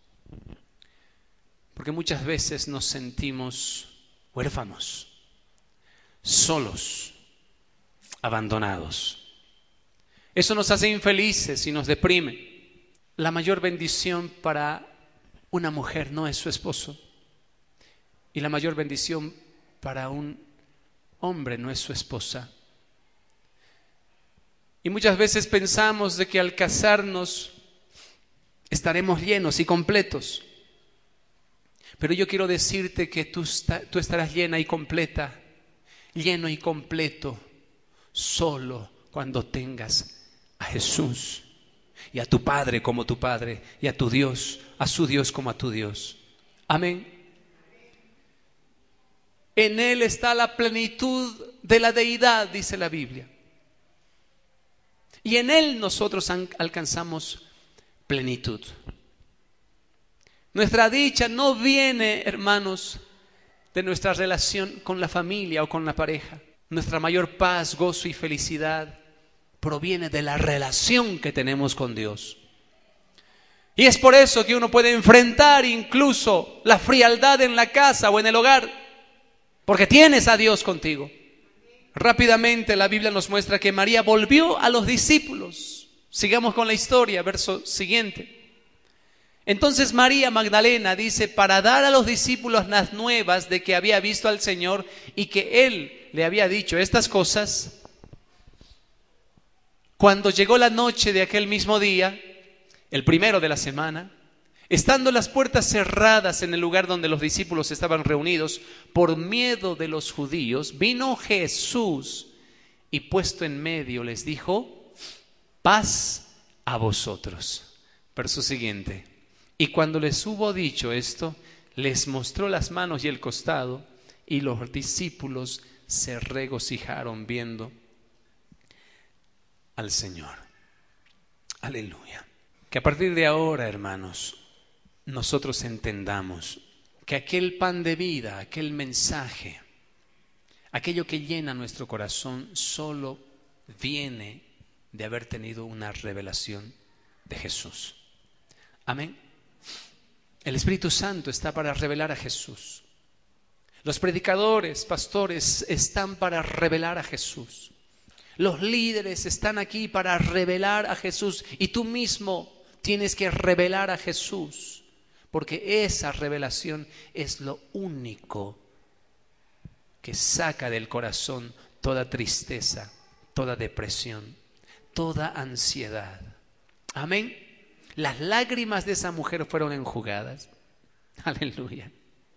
Porque muchas veces nos sentimos huérfanos, solos, abandonados. Eso nos hace infelices y nos deprime. La mayor bendición para una mujer no es su esposo. Y la mayor bendición para un hombre no es su esposa. Y muchas veces pensamos de que al casarnos estaremos llenos y completos. Pero yo quiero decirte que tú estarás llena y completa, lleno y completo, solo cuando tengas a Jesús y a tu Padre como tu Padre y a tu Dios, a su Dios como a tu Dios. Amén. En Él está la plenitud de la deidad, dice la Biblia. Y en Él nosotros alcanzamos plenitud. Nuestra dicha no viene, hermanos, de nuestra relación con la familia o con la pareja. Nuestra mayor paz, gozo y felicidad proviene de la relación que tenemos con Dios. Y es por eso que uno puede enfrentar incluso la frialdad en la casa o en el hogar, porque tienes a Dios contigo. Rápidamente la Biblia nos muestra que María volvió a los discípulos. Sigamos con la historia, verso siguiente. Entonces María Magdalena dice, para dar a los discípulos las nuevas de que había visto al Señor y que Él le había dicho estas cosas, cuando llegó la noche de aquel mismo día, el primero de la semana, estando las puertas cerradas en el lugar donde los discípulos estaban reunidos, por miedo de los judíos, vino Jesús y puesto en medio les dijo, paz a vosotros. Verso siguiente. Y cuando les hubo dicho esto, les mostró las manos y el costado, y los discípulos se regocijaron viendo al Señor. Aleluya. Que a partir de ahora, hermanos, nosotros entendamos que aquel pan de vida, aquel mensaje, aquello que llena nuestro corazón, solo viene de haber tenido una revelación de Jesús. Amén. El Espíritu Santo está para revelar a Jesús. Los predicadores, pastores están para revelar a Jesús. Los líderes están aquí para revelar a Jesús. Y tú mismo tienes que revelar a Jesús, porque esa revelación es lo único que saca del corazón toda tristeza, toda depresión, toda ansiedad. Amén. Las lágrimas de esa mujer fueron enjugadas. Aleluya.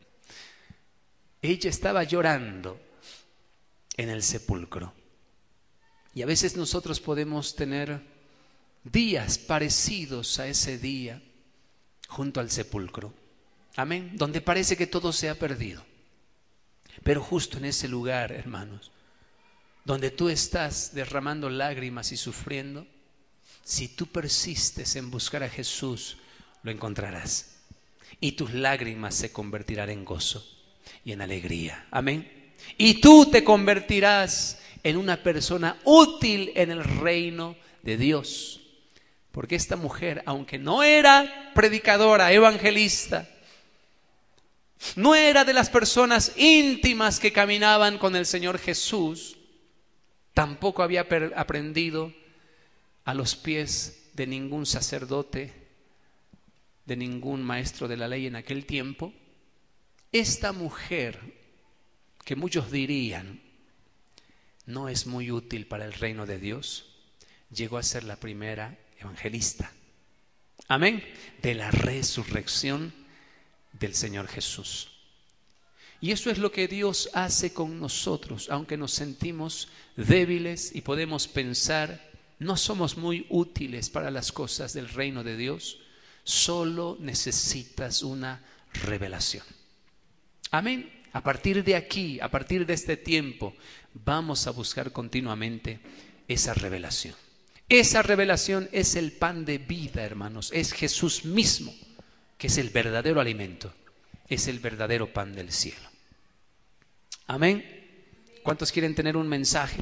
Ella estaba llorando en el sepulcro. Y a veces nosotros podemos tener días parecidos a ese día junto al sepulcro. Amén. Donde parece que todo se ha perdido. Pero justo en ese lugar, hermanos, donde tú estás derramando lágrimas y sufriendo, si tú persistes en buscar a Jesús, lo encontrarás. Y tus lágrimas se convertirán en gozo y en alegría. Amén. Y tú te convertirás en una persona útil en el reino de Dios. Porque esta mujer, aunque no era predicadora, evangelista, No era de las personas íntimas que caminaban con el Señor Jesús. Tampoco había aprendido a los pies de ningún sacerdote, de ningún maestro de la ley en aquel tiempo. Esta mujer, que muchos dirían no es muy útil para el reino de Dios, llegó a ser la primera evangelista. Amén. De la resurrección del Señor Jesús. Y eso es lo que Dios hace con nosotros, aunque nos sentimos débiles y podemos pensar no somos muy útiles para las cosas del reino de Dios. Solo necesitas una revelación. Amén. A partir de aquí, a partir de este tiempo, vamos a buscar continuamente esa revelación. Esa revelación es el pan de vida, hermanos. Es Jesús mismo, que es el verdadero alimento. Es el verdadero pan del cielo. Amén. ¿Cuántos quieren tener un mensaje?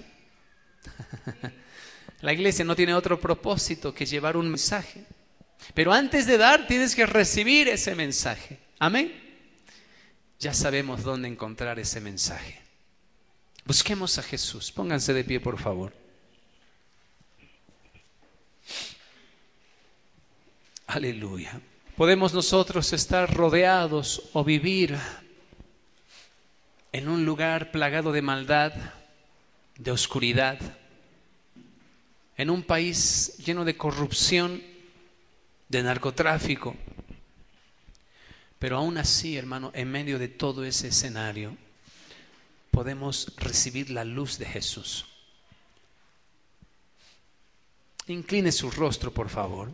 La iglesia no tiene otro propósito que llevar un mensaje. Pero antes de dar, tienes que recibir ese mensaje. Amén. Ya sabemos dónde encontrar ese mensaje. Busquemos a Jesús. Pónganse de pie, por favor. Aleluya. Podemos nosotros estar rodeados o vivir en un lugar plagado de maldad, de oscuridad, en un país lleno de corrupción, de narcotráfico. Pero aún así, hermano, en medio de todo ese escenario, podemos recibir la luz de Jesús. Incline su rostro, por favor.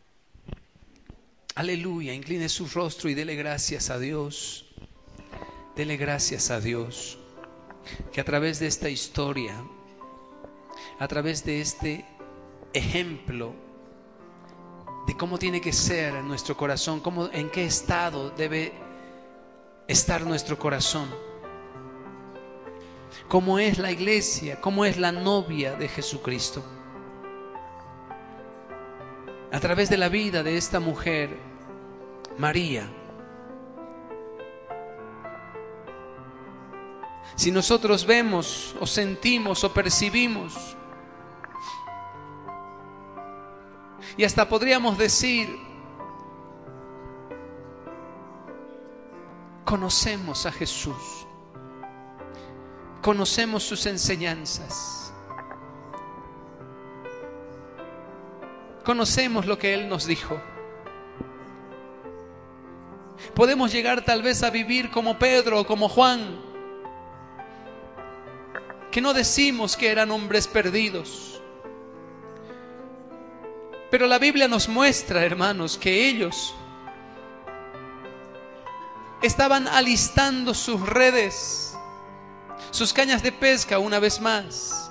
Aleluya, incline su rostro y dele gracias a Dios. Dele gracias a Dios que a través de esta historia, a través de este ejemplo de cómo tiene que ser nuestro corazón, en qué estado debe estar nuestro corazón, cómo es la iglesia, cómo es la novia de Jesucristo. A través de la vida de esta mujer, María. Si nosotros vemos o sentimos o percibimos, y hasta podríamos decir, conocemos a Jesús, conocemos sus enseñanzas, conocemos lo que Él nos dijo. Podemos llegar tal vez a vivir como Pedro o como Juan, que no decimos que eran hombres perdidos, pero la Biblia nos muestra, hermanos, que ellos estaban alistando sus redes, sus cañas de pesca una vez más.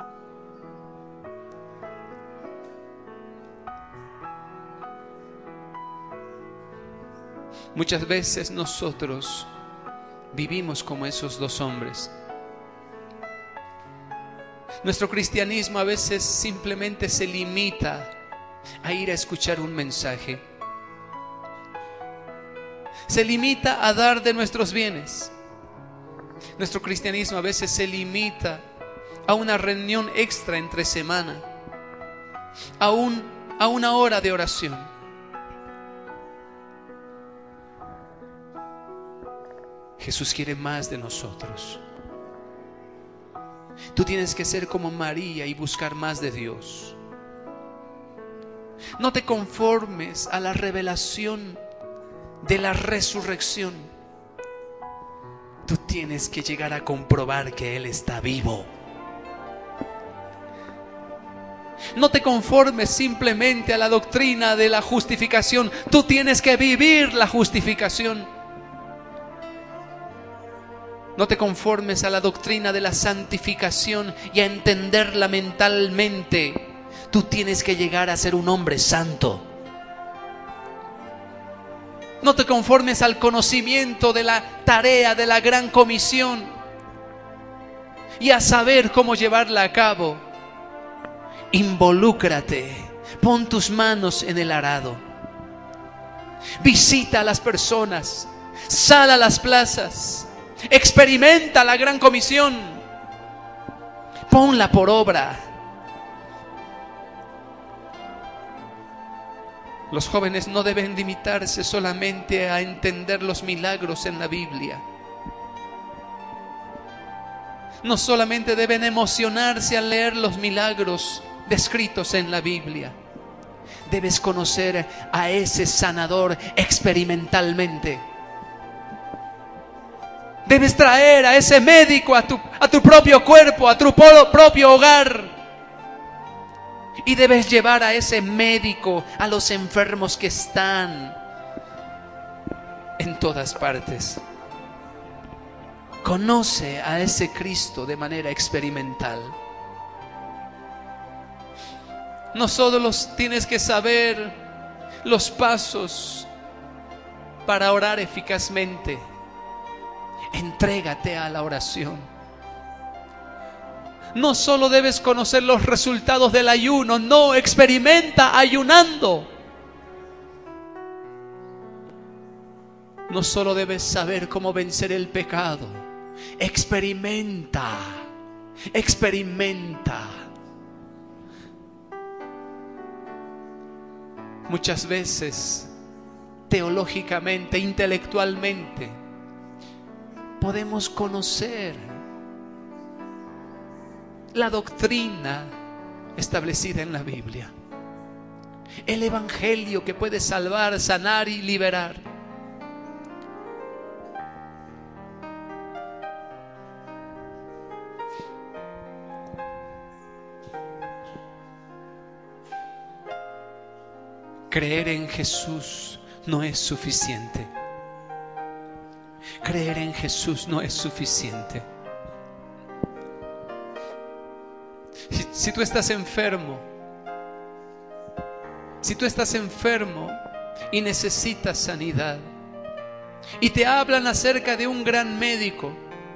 Muchas veces nosotros vivimos como esos dos hombres. Nuestro cristianismo a veces simplemente se limita a ir a escuchar un mensaje. Se limita a dar de nuestros bienes. Nuestro cristianismo a veces se limita a una reunión extra entre semana, a una hora de oración. Jesús quiere más de nosotros. Tú tienes que ser como María y buscar más de Dios. No te conformes a la revelación de la resurrección. Tú tienes que llegar a comprobar que Él está vivo. No te conformes simplemente a la doctrina de la justificación. Tú tienes que vivir la justificación. No te conformes a la doctrina de la santificación y a entenderla mentalmente. Tú tienes que llegar a ser un hombre santo. No te conformes al conocimiento de la tarea de la gran comisión y a saber cómo llevarla a cabo. Involúcrate, pon tus manos en el arado. Visita a las personas. Sal a las plazas, experimenta la gran comisión, ponla por obra. Los jóvenes no deben limitarse solamente a entender los milagros en la Biblia. No solamente deben emocionarse al leer los milagros descritos en la Biblia. Debes conocer a ese sanador experimentalmente. Debes traer a ese médico a tu propio cuerpo, a tu propio hogar. Y debes llevar a ese médico a los enfermos que están en todas partes. Conoce a ese Cristo de manera experimental. No solo tienes que saber los pasos para orar eficazmente. Entrégate a la oración. No solo debes conocer los resultados del ayuno, no, experimenta ayunando. No solo debes saber cómo vencer el pecado, experimenta. Muchas veces, teológicamente, intelectualmente, podemos conocer la doctrina establecida en la Biblia, el evangelio que puede salvar, sanar y liberar. Creer en Jesús no es suficiente. Creer en Jesús no es suficiente. Si tú estás enfermo y necesitas sanidad, y te hablan acerca de un gran médico,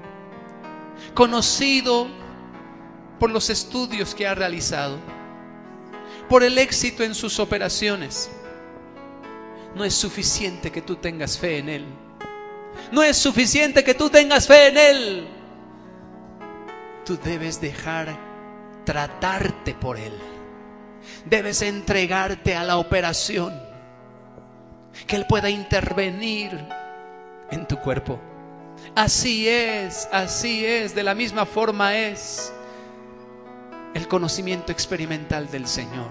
conocido por los estudios que ha realizado, por el éxito en sus operaciones, no es suficiente que tú tengas fe en Él. No es suficiente que tú tengas fe en Él. Tú debes dejar tratarte por Él. Debes entregarte a la operación, que Él pueda intervenir en tu cuerpo. Así es, de la misma forma es el conocimiento experimental del Señor.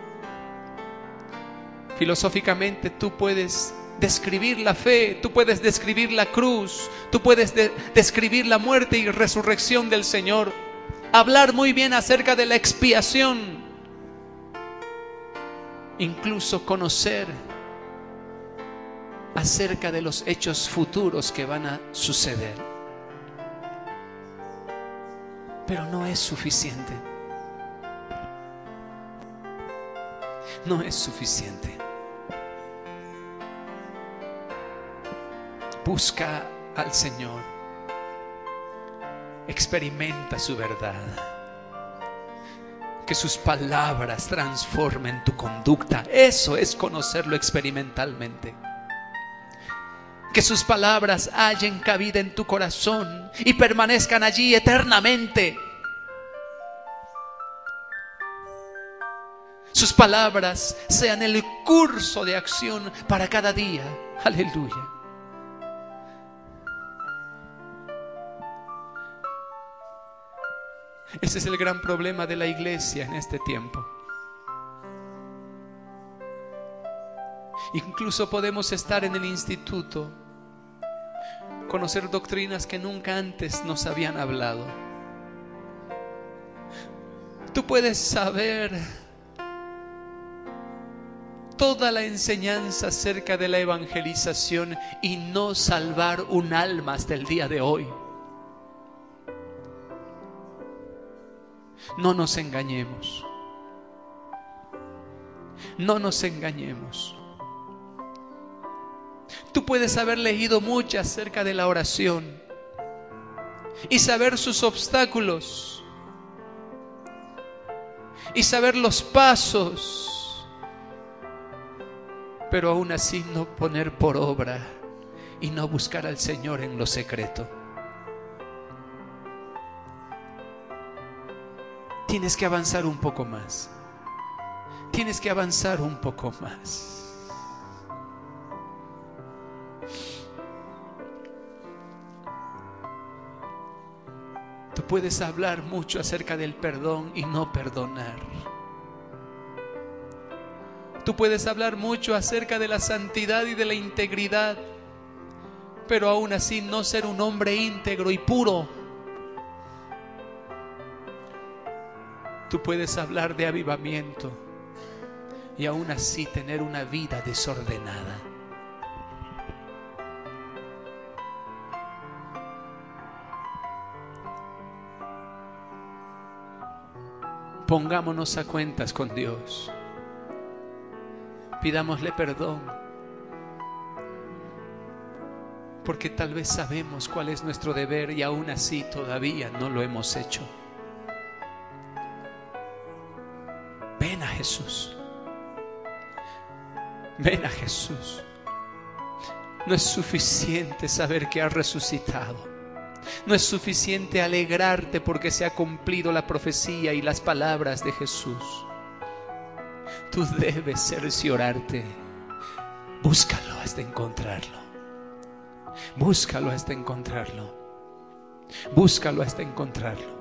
Filosóficamente tú puedes describir la fe, tú puedes describir la cruz, tú puedes describir la muerte y resurrección del Señor, hablar muy bien acerca de la expiación, incluso conocer acerca de los hechos futuros que van a suceder. Pero no es suficiente. No es suficiente. Busca al Señor. Experimenta su verdad. Que sus palabras transformen tu conducta. Eso es conocerlo experimentalmente. Que sus palabras hallen cabida en tu corazón y permanezcan allí eternamente. Sus palabras sean el curso de acción para cada día. Aleluya. Ese es el gran problema de la iglesia en este tiempo. Incluso podemos estar en el instituto, conocer doctrinas que nunca antes nos habían hablado. Tú puedes saber toda la enseñanza acerca de la evangelización y no salvar un alma hasta el día de hoy. No nos engañemos. No nos engañemos. Tú puedes haber leído mucho acerca de la oración y saber sus obstáculos y saber los pasos, pero aún así no poner por obra y no buscar al Señor en lo secreto. Tienes que avanzar un poco más. Tienes que avanzar un poco más. Tú puedes hablar mucho acerca del perdón y no perdonar. Tú puedes hablar mucho acerca de la santidad y de la integridad, pero aún así no ser un hombre íntegro y puro. Tú puedes hablar de avivamiento y aún así tener una vida desordenada. Pongámonos a cuentas con Dios. Pidámosle perdón, porque tal vez sabemos cuál es nuestro deber y aún así todavía no lo hemos hecho. Ven a Jesús. Ven a Jesús. No es suficiente saber que has resucitado. No es suficiente alegrarte porque se ha cumplido la profecía y las palabras de Jesús. Tú debes cerciorarte. Búscalo hasta encontrarlo. Búscalo hasta encontrarlo. Búscalo hasta encontrarlo.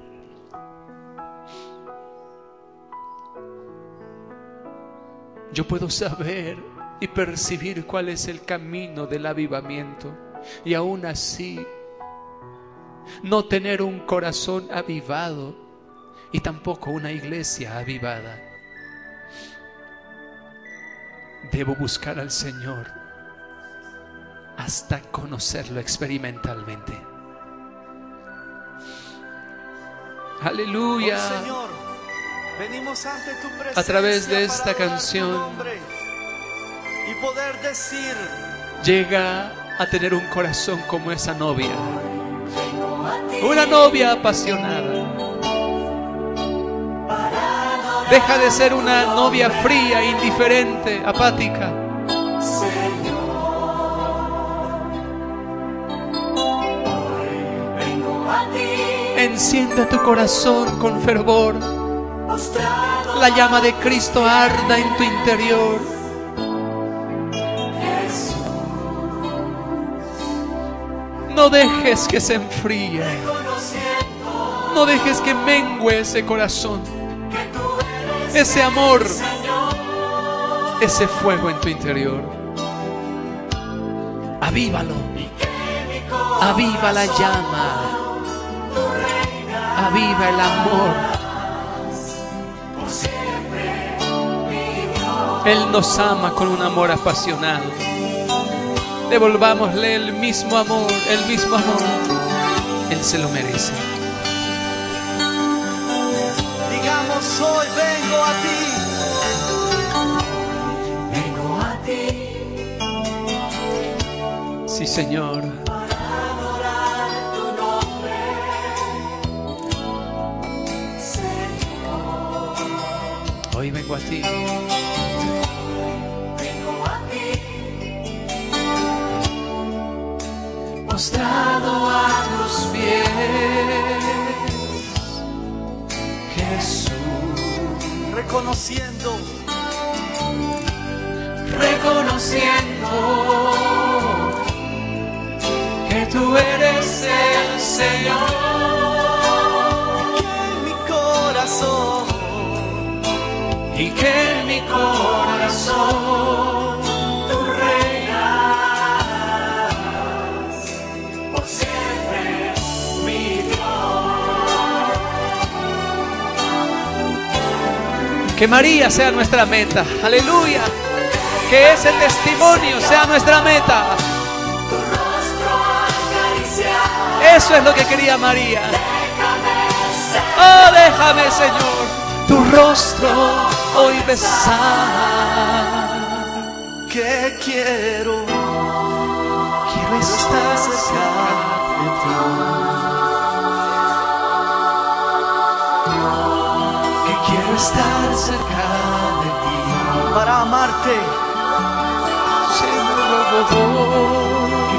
Yo puedo saber y percibir cuál es el camino del avivamiento y aún así no tener un corazón avivado y tampoco una iglesia avivada. Debo buscar al Señor hasta conocerlo experimentalmente. Aleluya. Oh, Señor, venimos ante tu presencia a través de esta para adorar canción tu nombre y poder decir: llega a tener un corazón como esa novia. Una novia apasionada. Deja de ser una novia fría, indiferente, apática. Enciende tu corazón con fervor. La llama de Cristo arda en tu interior. No dejes que se enfríe. No dejes que mengue ese corazón, ese amor, ese fuego en tu interior. Avívalo. Aviva la llama. Aviva el amor. Él nos ama con un amor apasionado. Devolvámosle el mismo amor, el mismo amor. Él se lo merece. digamos hoy: vengo a ti. Vengo a ti. Sí, Señor. Para adorar tu nombre, Señor. Hoy vengo a ti. Vengo a ti. Postrado a tus pies, Jesús. Reconociendo que tú eres el Señor. que en mi corazón Y que en mi corazón Tú reinas por siempre, mi Dios. que María sea nuestra meta. Aleluya. Que ese testimonio sea nuestra meta. Tu rostro acariciar. Eso es lo que quería María. Déjame ser Oh, déjame, Señor, tu rostro hoy besar. que quiero Estar cerca de ti. Que quiero estar cerca de ti. para amarte. Señor,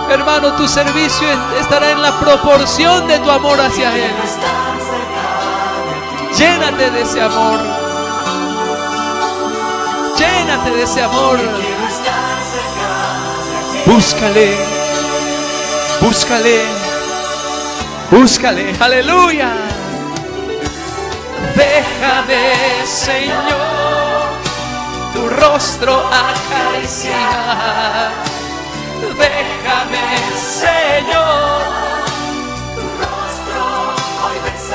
Hermano, tu servicio estará en la proporción de tu amor hacia Él. Llénate de ese amor. Llénate de ese amor. Búscale. Búscale. Búscale. Aleluya. Déjame, Señor, tu rostro acariciar. Déjame, Señor, Tu rostro hoy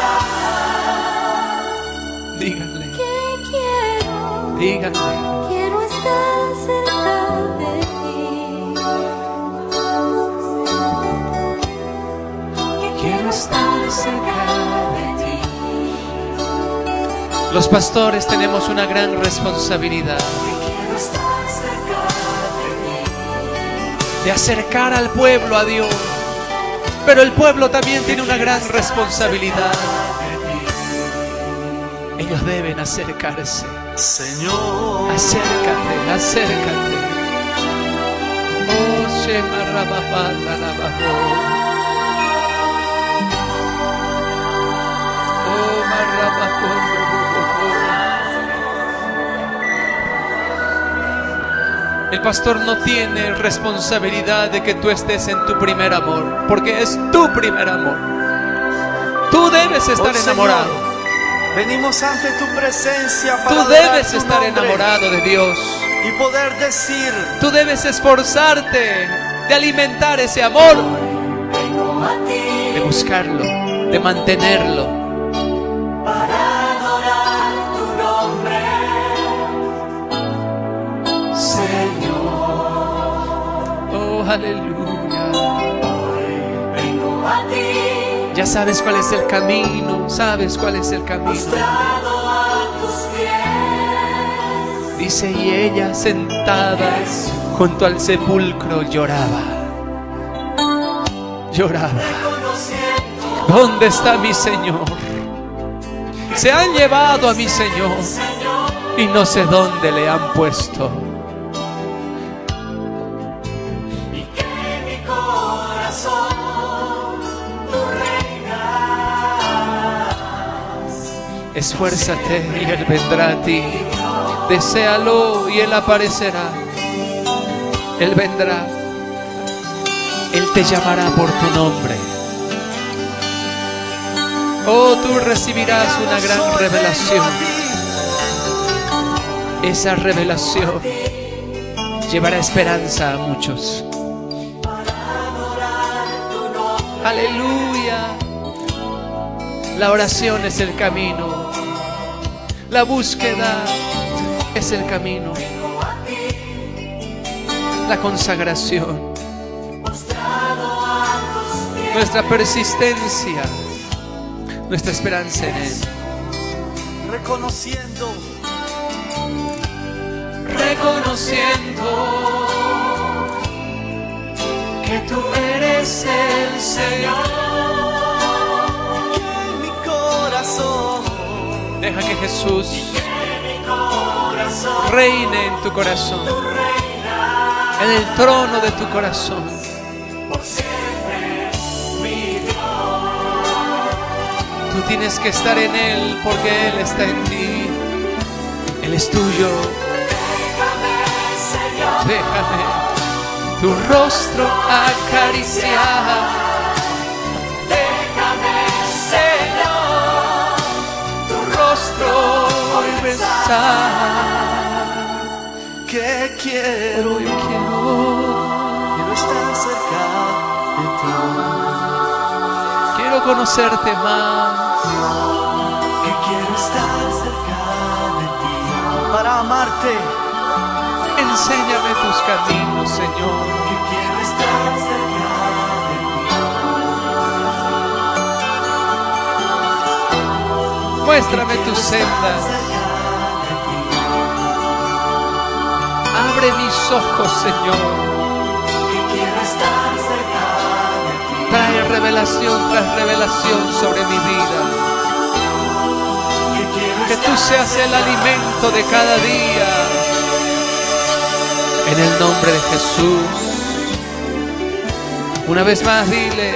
besar. díganle, Que quiero, díganle. quiero estar cerca de ti. Quiero estar cerca de ti. Los pastores tenemos una gran responsabilidad Quiero estar cerca de acercar al pueblo a Dios, pero el pueblo también tiene una gran responsabilidad. Ellos deben acercarse. Señor, Acércate, acércate. Oh, Shema Rababanda Rabajo. Oh, Marrabacondo Ruboco. El pastor no tiene responsabilidad de que tú estés en tu primer amor, porque es tu primer amor. Tú debes estar oh, enamorado. Señor, venimos ante tu presencia para Tú adorar debes tu estar nombre enamorado de Dios. y poder decir: Tú debes esforzarte de alimentar ese amor, vengo a ti de buscarlo, de mantenerlo. para adorar tu nombre, Señor. Oh, aleluya. Vengo a ti Ya sabes cuál es el camino, sabes cuál es el camino. postrado a tus pies. Dice, y ella sentada junto al sepulcro lloraba. Lloraba. Reconociendo, ¿Dónde está mi Señor? Se han llevado a mi Señor Señor, y no sé dónde le han puesto. y que mi corazón tú reinas. Esfuérzate y Él vendrá a ti. Deséalo y Él aparecerá. Él vendrá. Él te llamará por tu nombre. Oh, tú recibirás una gran "Hoy revelación. vengo a ti". Esa revelación llevará esperanza a muchos. Aleluya. La oración es el camino. La búsqueda es el camino. La consagración. Nuestra persistencia. Nuestra esperanza en Él. Reconociendo Reconociendo que tú eres el Señor. que mi corazón Deja que Jesús reine en tu corazón, en el trono de tu corazón. Tú tienes que estar en Él porque Él está en ti. Él es tuyo. Déjame tu rostro acariciar. Déjame, Señor, tu rostro hoy besar. que quiero, Hoy quiero quiero estar cerca de ti, Quiero conocerte más. que quiero estar cerca de ti para amarte, Enséñame tus caminos, Señor. que quiero estar cerca de ti, Muéstrame tus sendas. Abre mis ojos, Señor. que quiero estar cerca de ti, Trae revelación tras revelación sobre mi vida. que quiero Que tú seas el alimento de cada día. En el nombre de Jesús. Una vez más, dile,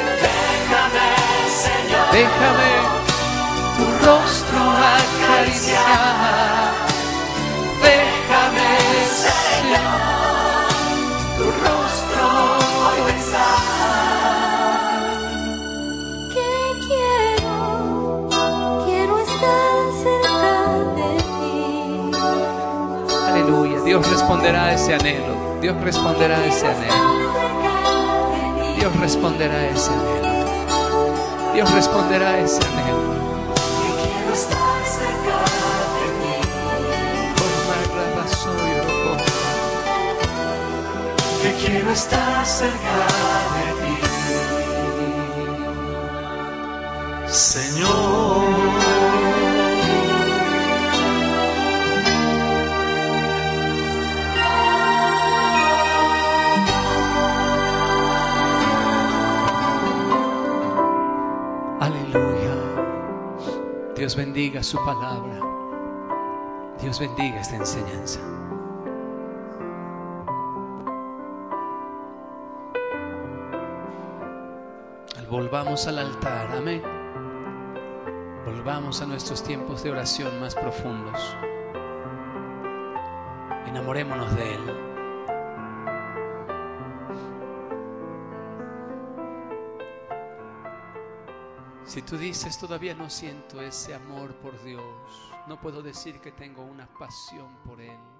déjame tu rostro acariciar. Déjame, Señor, tu rostro besar. Que quiero estar cerca de ti. Aleluya. Dios responderá a ese anhelo. Dios responderá a ese anhelo. Dios responderá a ese anhelo. Dios responderá a ese anhelo. Quiero estar cerca de ti. Que quiero estar cerca de ti, Señor. Aleluya. Dios bendiga su palabra. Dios bendiga esta enseñanza. Volvamos al altar, amén. Volvamos a nuestros tiempos de oración más profundos. Enamorémonos de Él. Si tú dices, todavía no siento ese amor por Dios, no puedo decir que tengo una pasión por Él,